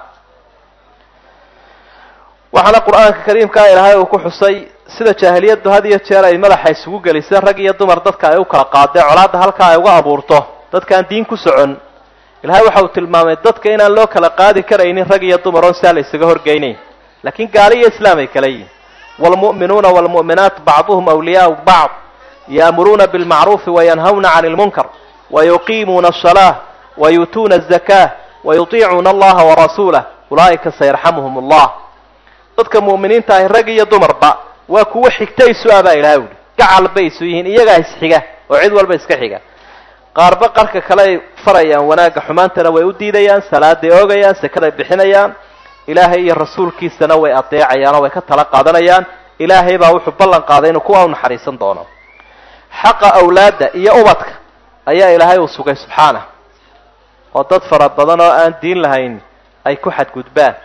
waxaana qur-aanka kariimkaa ilaahay uu ku xusay sida jaahiliyaddu had iyo jeer ay madaxa isugu gelisay rag iyo dumar dadka ay u kala qaadee colaadda halkaa ay uga abuurto dadkaan diin ku socon. ilaahay waxa uu tilmaamay dadka inaan loo kala qaadi karaynin rag iyo dumar oon saa la isaga horgeynayn, laakiin gaali iyo islaam ay kala yihin. waalmu'minuuna waalmu'minaat bacduhum awliyaau bacd ya'muruuna bilmacruufi wayanhawna cani lmunkar wayuqiimuuna asalaa wayuutuuna الزakاة wayuطiicuuna allaha warasuulah ulaa'ika sayarxamuhum allah. dadka mu'miniinta ahi rag iyo dumarba waa kuwo xigta isu ah baa ilahay uhi, gacal bay isu yihiin, iyagaa isxiga oo cid walba iska xiga. qaarba qarka kale ay farayaan wanaagga, xumaantana way u diidayaan, salaaday oogayaan, sakaday bixinayaan, ilaahay iyo rasuulkiisana way adeecayaan oo way ka tala qaadanayaan. ilaahay baa wuxuu ballan qaaday inuu kuwa u naxariisan doono. xaqa awlaadda iyo ubadka ayaa ilaahay uu sugay subxaanah, oo dad fara badan oo aan diin lahayn ay ku xadgudbaan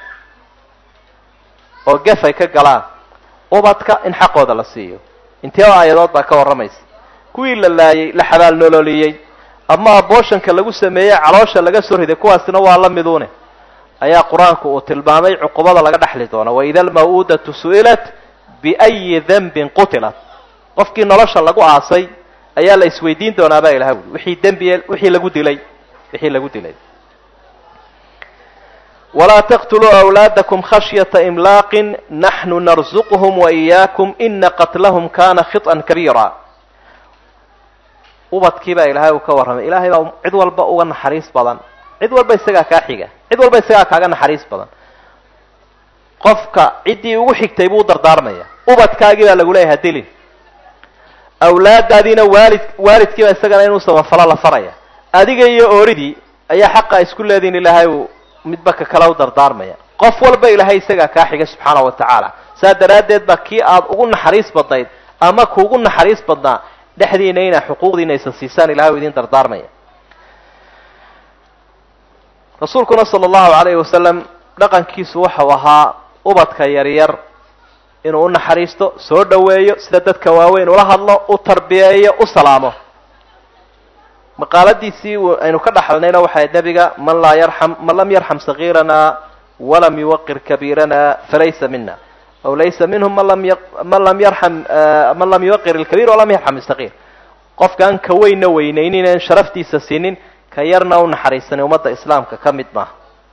oo gef ay ka galaan ubadka in xaqooda la siiyo. intee oo aayadood baa ka warramaysa kuwii la laayay, la xabaal nololiyey, ama abooshanka lagu sameeyey caloosha laga soo riday, kuwaasina waa la miduune ayaa qur-aanku uu tilmaamay cuqubada laga dhexli doono. waida almaw'uudatu su'ilat biayi dambin qutilat. qofkii nolosha lagu aasay ayaa la isweydiin doonaa baa ilahay ui wixii dembi wixii lagu dilay wixii lagu dilay. walaa taqtuluu awlaadakum khashyata imlaaqin naxnu narzuquhum waiyaakum ina qatlahum kana khiطan kabiira. ubadkii baa ilaahay uu ka warramay. ilaahay baa cid walba uga naxariis badan, cid walba isagaa kaa xiga, cid walba isagaa kaaga naxariis badan. qofka ciddii ugu xigtay buu dardaarmaya. ubadkaagii baa lagu leeyahay dilin. awlaadaadiina waalid waalidkiiba isagana inuu samafalo la faraya. adiga iyo ooridii ayaa xaqa isku leediin ilaahay uu midba ka kale u dardaarmaya. qof walba ilaahay isagaa kaa xiga subxaana wa tacaala. saa daraaddeed baa kii aada ugu naxariis badnayd ama kuugu naxariis badnaa dhexdiina inaa xuquuqdiina aysan siisaan ilahay u idin dardaarmaya. rasuulkuna sala allahu calayhi wasalam dhaqankiisu waxau ahaa ubadka yaryar inuu u naxariisto, soo dhoweeyo, sida dadka waaweyn ula hadlo, u tarbiyeeyo, u salaamo. maqaaladiisii aynu ka dhaxalnayna waxay nebiga man laa yarxam man lam yarxam sagiirana walam yuwaqir kabiirana falaysa mina, aw laysa minhum man lam man lam yarxam man lam yuwaqir alkabiir walam yarxam asagiir. qofkaan ka weynna weynaynin en sharaftiisa siinin, ka yarna u naxariisanay ummadda islaamka ka mid maaha.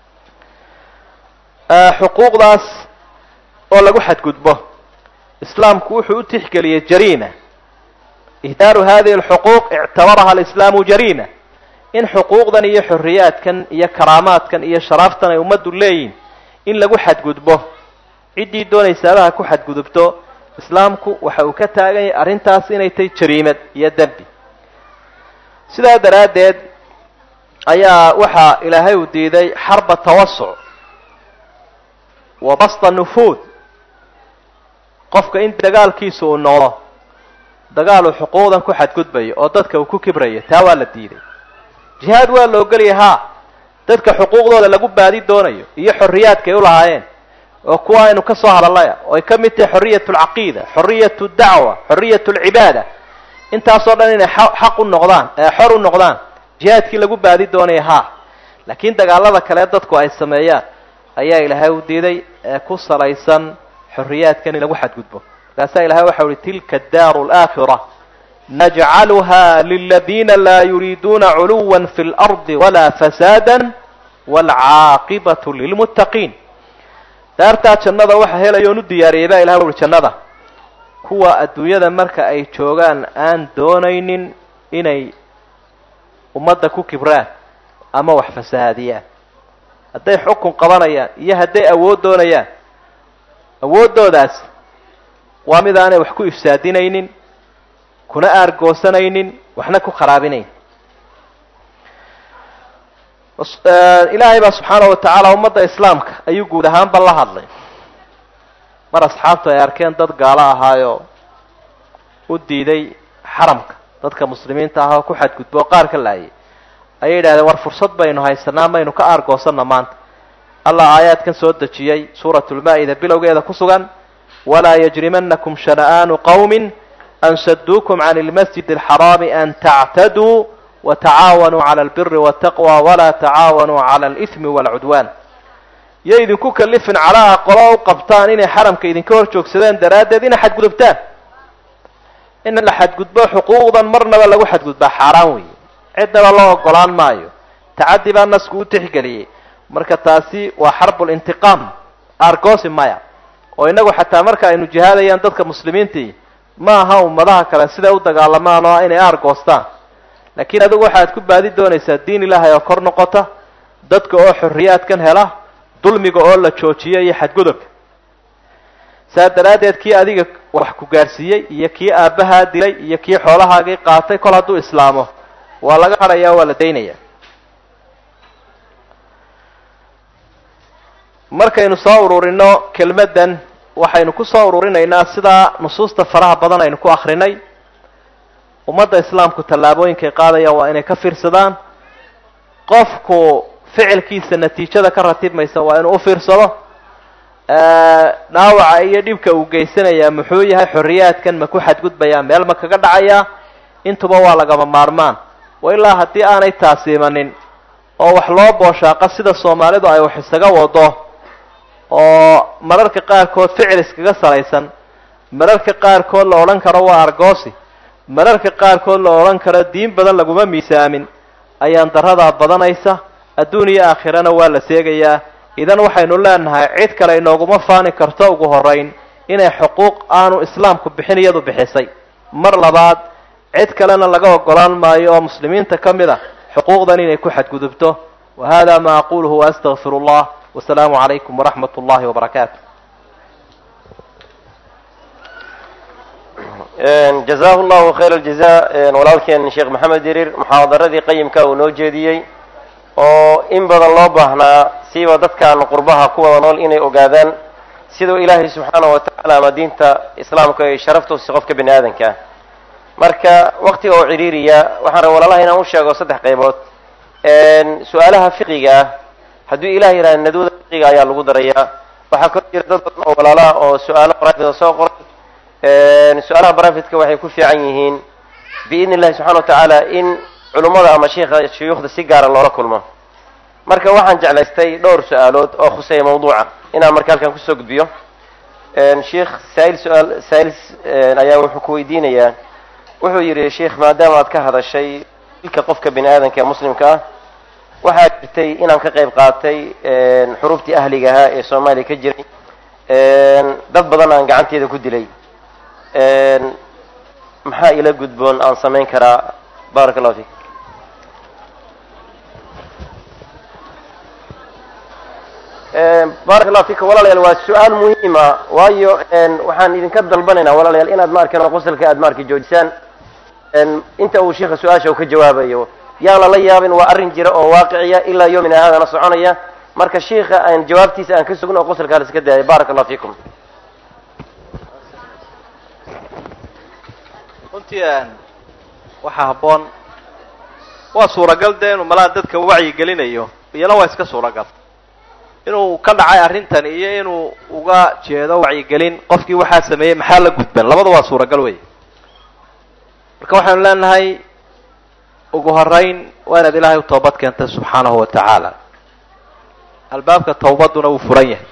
xuquuqdaas oo lagu xadgudbo islaamku wuxuu u tixgeliyey jariima. ihdaaru hadihi alxuquuq ictabaraha alislaamu jariima. in xuquuqdan iyo xorriyaadkan iyo karaamaadkan iyo sharaaftan ay ummaddu leeyihin in lagu xadgudbo, ciddii doonaysaaba ha ku xadgudubto, islaamku waxa uu ka taagan yahay arrintaas inay tahay jariimad iyo dembi. sidaa daraaddeed ayaa waxaa ilaahay uu diiday xarba tawasuc wa basta nufuud. qofka in dagaalkiisa uu noqdo dagaal uu xuquuqdan ku xadgudbayo oo dadka uu ku kibrayo, taa waa la diiday. jihaad waa la ogolyahay haa, dadka xuquuqdooda lagu baadi doonayo iyo xorriyaadka ay u lahaayeen oo kuwa aynu ka soo hadallaya oo ay ka mid tahay xorriyatu alcaqiida, xorriyatu dacwa, xorriyatu alcibaada. intaasoo dhan inay xaq u noqdaan, xor u noqdaan, jihaadkii lagu baadi doonaya haa. laakiin dagaalada kale dadku ay sameeyaan ayaa ilaahay u diiday ee ku salaysan xorriyaadkan in lagu xadgudbo. markaasaa ilahay waxau uhi tilka addaaru alaakhira najcaluha liladiina laa yuriiduuna culuwa fi اlardi walaa fasaada waalcaaqibatu lilmuttaqiin. daartaa jannada waxa helaya oon u diyaariyay baa ilahay uhi jannada kuwa adduunyada marka ay joogaan aan doonaynin inay ummadda ku kibraan ama wax fasahaadiyaan. hadday xukun qabanayaan iyo hadday awood doonayaan, awooddoodaas waa mid aanay wax ku ifsaadinaynin, kuna aargoosanaynin, waxna ku kharaabinayn. ilaahay baa subxaana wa tacaala ummadda islaamka ayuu guud ahaanba la hadlay. mar asxaabtu ay arkeen dad gaalo ahaayoo u diiday xaramka, dadka muslimiinta ah oo ku xadgudbo oo qaar ka laayay, ayay yidhahdeen war fursad baynu haysanaa, maynu ka aargoosanna maanta. allah aayaadkan soo dejiyey suuratu lmaa-ida bilowgeeda ku sugan: walaa yajrimanakum shana'aanu qawmin an saduukum can ilmasjid alxaraami an tactaduu watacaawanuu cala albiri waataqwa walaa tacaawanuu cala alithmi waalcudwaan. yo idinku kalifin calaha qolo u qabtaan inay xaramka idinka hor joogsadeen daraaddeed inay xadgudubtaan. in la xadgudbo xuquuqdan marnaba lagu xadgudbaa xaaraan weeye, cidnaba loo ogolaan maayo. tacaddi baa nasku u tixgeliyey. marka taasi waa xarbulintiqaam, aargoosi maya. oo inagu xataa marka aynu jihaadayaan dadka muslimiintii ma aha ummadaha kale siday u dagaalamaan oo inay aargoostaan, laakiin adigu waxaad ku baadi doonaysaa diin ilaahay oo kor noqota dadka oo xorriyaadkan hela dulmiga oo la joojiyo iyo xadgudubka saa daraaddeed kii adiga wax ku gaadhsiiyey iyo kii aabbahaa dilay iyo kii xoolahaagii qaatay kol hadduu islaamo waa laga hadhayaa waa la daynaya. markaynu soo ururino kelmaddan waxaynu ku soo ururinaynaa sidaa nusuusta faraha badan aynu ku akrinay ummadda islaamku tallaabooyinkay qaadayaan waa inay ka fiirsadaan. qofku ficilkiisa natiijada ka ratibmaysa waa inuu u fiirsado. dhaawaca iyo dhibka uu geysanayaa muxuu yahay, xorriyaadkan ma ku xadgudbayaa, meel ma kaga dhacayaa, intuba waa lagama maarmaan. wa ilaa haddii aanay taasi imanin oo wax loo booshaaqo sida soomaalidu ay wax isaga wado oo mararka qaarkood ficil iskaga salaysan, mararka qaarkood la odhan karo waa argoosi, mararka qaarkood la odhan karo diin badan laguma miisaamin, ayaan daradaa badanaysa. adduun iyo aakhirana waa la seegayaa. idan waxaynu leenahay cid kale inooguma faani karto ugu horeyn inay xuquuq aanu islaamku bixin iyadu bixisay. mar labaad cid kalena laga ogolaan maayo oo muslimiinta ka mid a xuquuqdan inay ku xadgudubto. wa hada ma aquluhu waastagfiru llah wasalaamu calaykum waraxmat ullahi wabarakaatu. jazahu llahu khayr aljaza walaalkeen sheekh maxamed dirir muxaadaradii qayimka uu noo jeediyey oo in badan loo baahnaa siiba dadkan qurbaha ku wada nool inay ogaadaan siduu ilaahay subxaanahu watacaala ama diinta islaamka ay sharaftuusi qofka bini aadanka. marka waktiga oo ciriiriya waxaan raba walaalaha inaan u sheego saddex qaybood. su-aalaha fiqiga ah hadduu ilaah yidhaha nadwada fiqiga ayaa lagu darayaa. waxaa kor jira dad badan oo walaalaha oo su-aalo brivate soo qoray. su-aalaha brivate-ka waxay ku fiican yihiin biidni illahi subxana watacaala in culummada ama sheikha shuyuukhda si gaara loola kulmo. marka waxaan jeclaystay dhowr su-aalood oo khuseeya mawduuca inaan marka halkan kusoo gudbiyo. sheikh saail su-aal saail ayaa wuxuu ku weydiinayaa, wuxuu yidhi sheikh maadaama aad ka hadashay dilka qofka bini aadanka ee muslimka ah, waxaa jirtay inaan ka qayb qaatay xuruuftii ahliga ahaa ee soomaaliya ka jiray, dad badan aan gacanteeda ku dilay. maxaa ila gudboon aan samayn karaa? baaraka allahu fiik. baaraka allahu fika walaalayaal waa su-aal muhiima, waayo waxaan idinka dalbanaynaa walaalayaal inaad ma arkin qosalka aad ma arki joojisaan inta uu sheikha su-aasha uu ka jawaabayo. yaan lala yaabin, waa arrin jira oo waaqiciya ilaa yoomina haadana soconaya. marka sheikha aan jawaabtiisa aan ka sugno oo qosalka haliska daaya. baaraka allahu fiikum. runtii waxaa habboon, waa suuragal dee inuu malaha dadka wacyi gelinayo, iyana waa iska suuragal inuu ka dhacay arrintan iyo inuu uga jeedo wacyigelin qofkii waxaa sameeyey maxaa la gudban. labada waa suuragal wey. marka waxaanu leenahay ugu horeyn waa inaad ilaahay u toobad keentay subxaanahu wa tacaala. albaabka tawbaduna wuu furan yahay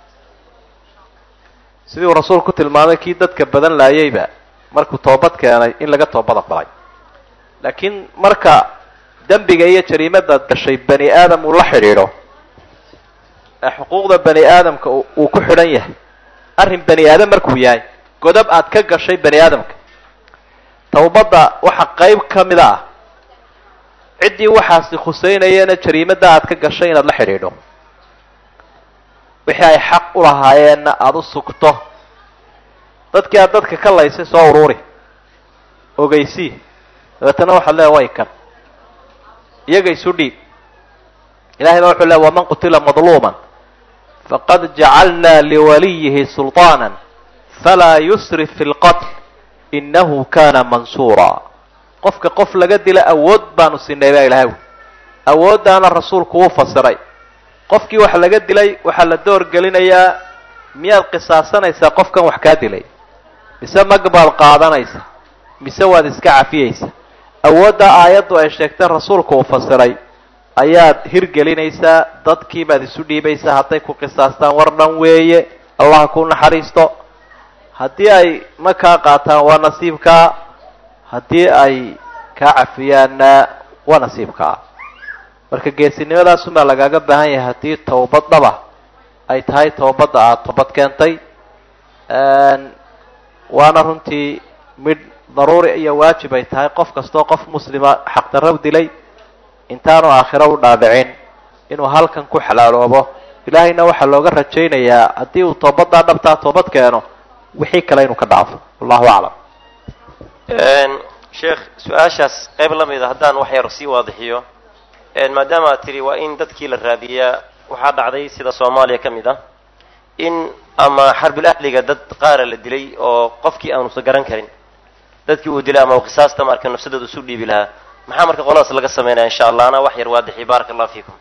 sidii uu rasuulku tilmaamay kii dadka badan laayayba markuu toobad keenay in laga toobad aqbalay. laakiin marka dembiga iyo jariimadaad gashay bani aadam uu la xidhiidho ee xuquuqda bani aadamka uu ku xidhan yahay, arrin bani aadam markuu yahay, godab aad ka gashay bani aadamka, tawbadda waxa qayb ka mida ah ciddii waxaasi khusaynayeena jariimadda aad ka gashay inaad la xidhiidho, wixii ay xaq u lahaayeenna aada u sugto. dadkii aad dadka ka laysay soo ururi, ogeysii, dabeetana waxaad leedahay way kan iyaga isu dhiib. ilahay baa wuxuu leeay waman qutila madluuman faqad jacalnaa liwaliyihi sulطaana falaa yusrif fi lqatl inahu kana mansuura. qofka qof laga dila awood baanu sinay baa ilahay wy. awooddaana rasuulku wuu fasiray. qofkii wax laga dilay waxaa la door gelinayaa, miyaad qisaasanaysaa qofkan wax kaa dilay, mise mag baad qaadanaysa, mise waad iska cafiyeysa. awoodda aayaddu ay sheegtay rasuulku uu fasiray ayaad hirgelinaysaa. dadkii baad isu dhiibaysaa. hadday ku qisaastaan war dhan weeye, allah ku naxariisto. haddii ay ma kaa qaataan waa nasiibkaa, haddii ay kaa cafiyaanna waa nasiibkaa. marka geesinimadaasumaa lagaaga baahan yahay haddii tawbad dhaba ay tahay tawbadda aada toobad keentay. waana runtii midh daruuri iyo waajib ay tahay qof kastoo qof muslima xaqdarro dilay intaanu aakhiro u dhaadhicin inuu halkan ku xalaaloobo. ilaahayna waxaa looga rajaynayaa haddii uu toobadaa dhabtaa toobad keeno wixii kale inuu ka dhaafo. wallahu aclam. sheekh su-aashaas qayb la mida haddaan wax yar sii waadixiyo, maadaama aad tidhi waa in dadkii la raadiyaa, waxaa dhacday sida soomaaliya ka mid ah in ama xarbil ahliga dad qaara la dilay oo qofkii aanusa garan karin dadkii uu dilay ama qisaasta marka nafsadooda isu dhiibi lahaa. maxaa marka qoladaas laga sameynaya? insha allah anaa wax yar waadixi. baaraka allahu fiikum.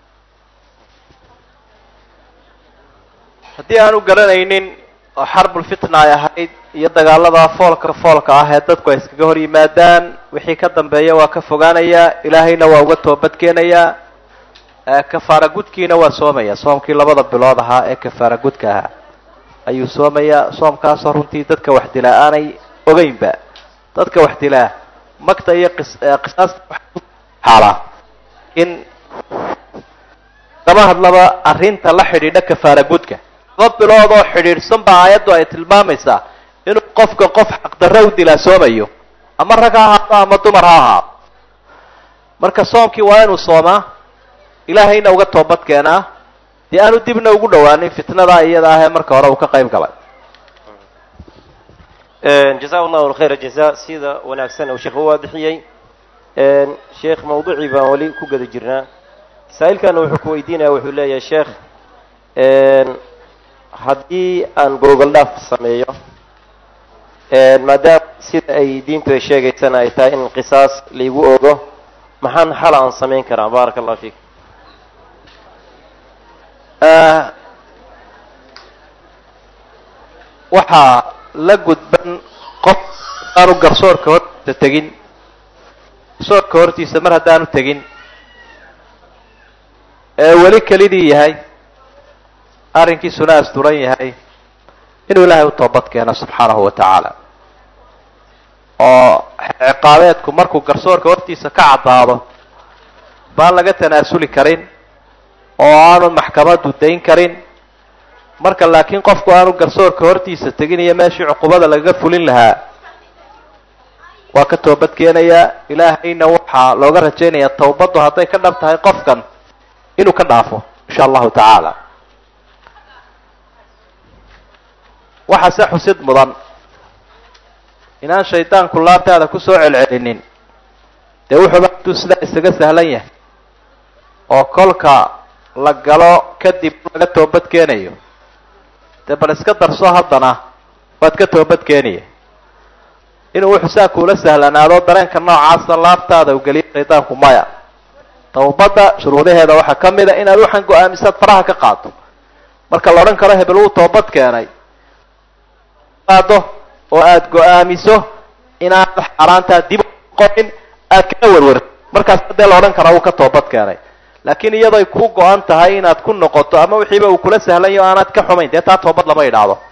haddii aanu garanaynin oo xarbulfitna ay ahayd iyo dagaalada foolka foolka ah ee dadku ay iskaga hor yimaadaan, wixii ka dambeeya waa ka fogaanayaa, ilaahayna waa uga toobad keenayaa, kafaara gudkiina waa soomaya. soomkii labada bilood ahaa ee kafaara gudka ahaa ayuu soomayaa. soomkaasoo runtii dadka wax dilaa aanay ogeynba. dadka wax dilaa magta iyo qisaasta xaalaa in lama hadlaba arrinta la xidhiidha kafaara gudka. laba bilood oo xidhiidhsan baa aayaddu ay tilmaamaysaa inuu qofka qof xaqdarro u dilaa soomayo, ama rag ha ahaado ama dumar ha ahaado. marka soomkii waa inuu soomaa, ilaahayna uga toobad keenaa, dee aanu dibna ugu dhawaanin fitnadaa iyada ah ee marka hore uu ka qayb galay. jazahu allahu alkhayra jaza. sida wanaagsan uu sheekh u waadixiyey. sheekh mawduucii baan weli ku gada jirnaa. saa'ilkana wuxuu ku weydiinaya, wuxuu leeyahay sheekh, haddii aan gogol dhaaf sameeyo, maadaama sida ay diintu ay sheegaysana ay tahay in qisaas laigu ogo, maxaan xal aan samayn karaa? baaraka allahu fiik. waxaa la gudban qof haddaanu garsoorka hortiisa tegin garsoorka hortiisa mar haddaanu tegin ee weli kelidii yahay, arrinkiisuna asturan yahay, inuu ilaahay u toobad keeno subxaanahu wa tacaala. oo ciqaabeedku markuu garsoorka hortiisa ka caddaado baan laga tanaasuli karin oo aanu maxkamaddu dayn karin. marka laakiin qofku aanu garsoorka hortiisa tegin iyo meeshii cuqubada lagaga fulin lahaa, waa ka toobad keenayaa. ilaahayna waxaa looga rajaynayaa tawbaddu hadday ka dhab tahay qofkan inuu ka dhaafo insha allahu tacaala. waxaa se xusid mudan inaan shaydaanku laabtaada kusoo celcelinin. dee wuxuuba hadduu sidaa isaga sahlan yahay oo kolka la galo kadib laga toobad keenayo, dee bal iska darso haddana waad ka toobad keenaya. inuu wuxuu saa kuula sahlanaado dareenka noocaasa laabtaada u geliyo shaydaanku maya. tawbadda shuruudaheeda waxaa ka mid a inaad waxaan go-aamisaad faraha ka qaado. marka la odhan karo hebel wuu toobad keenay qaado oo aada go-aamiso inaad xaaraantaa dib qorin, aad kala warwarto, markaas hadee la odhan karaa wuu ka toobad keenay. laakiin iyadoo ay ku go-an tahay inaad ku noqoto ama wixiiba uu kula sahlanyo aanaad ka xumayn, dee taa toobad lama idhaahdo.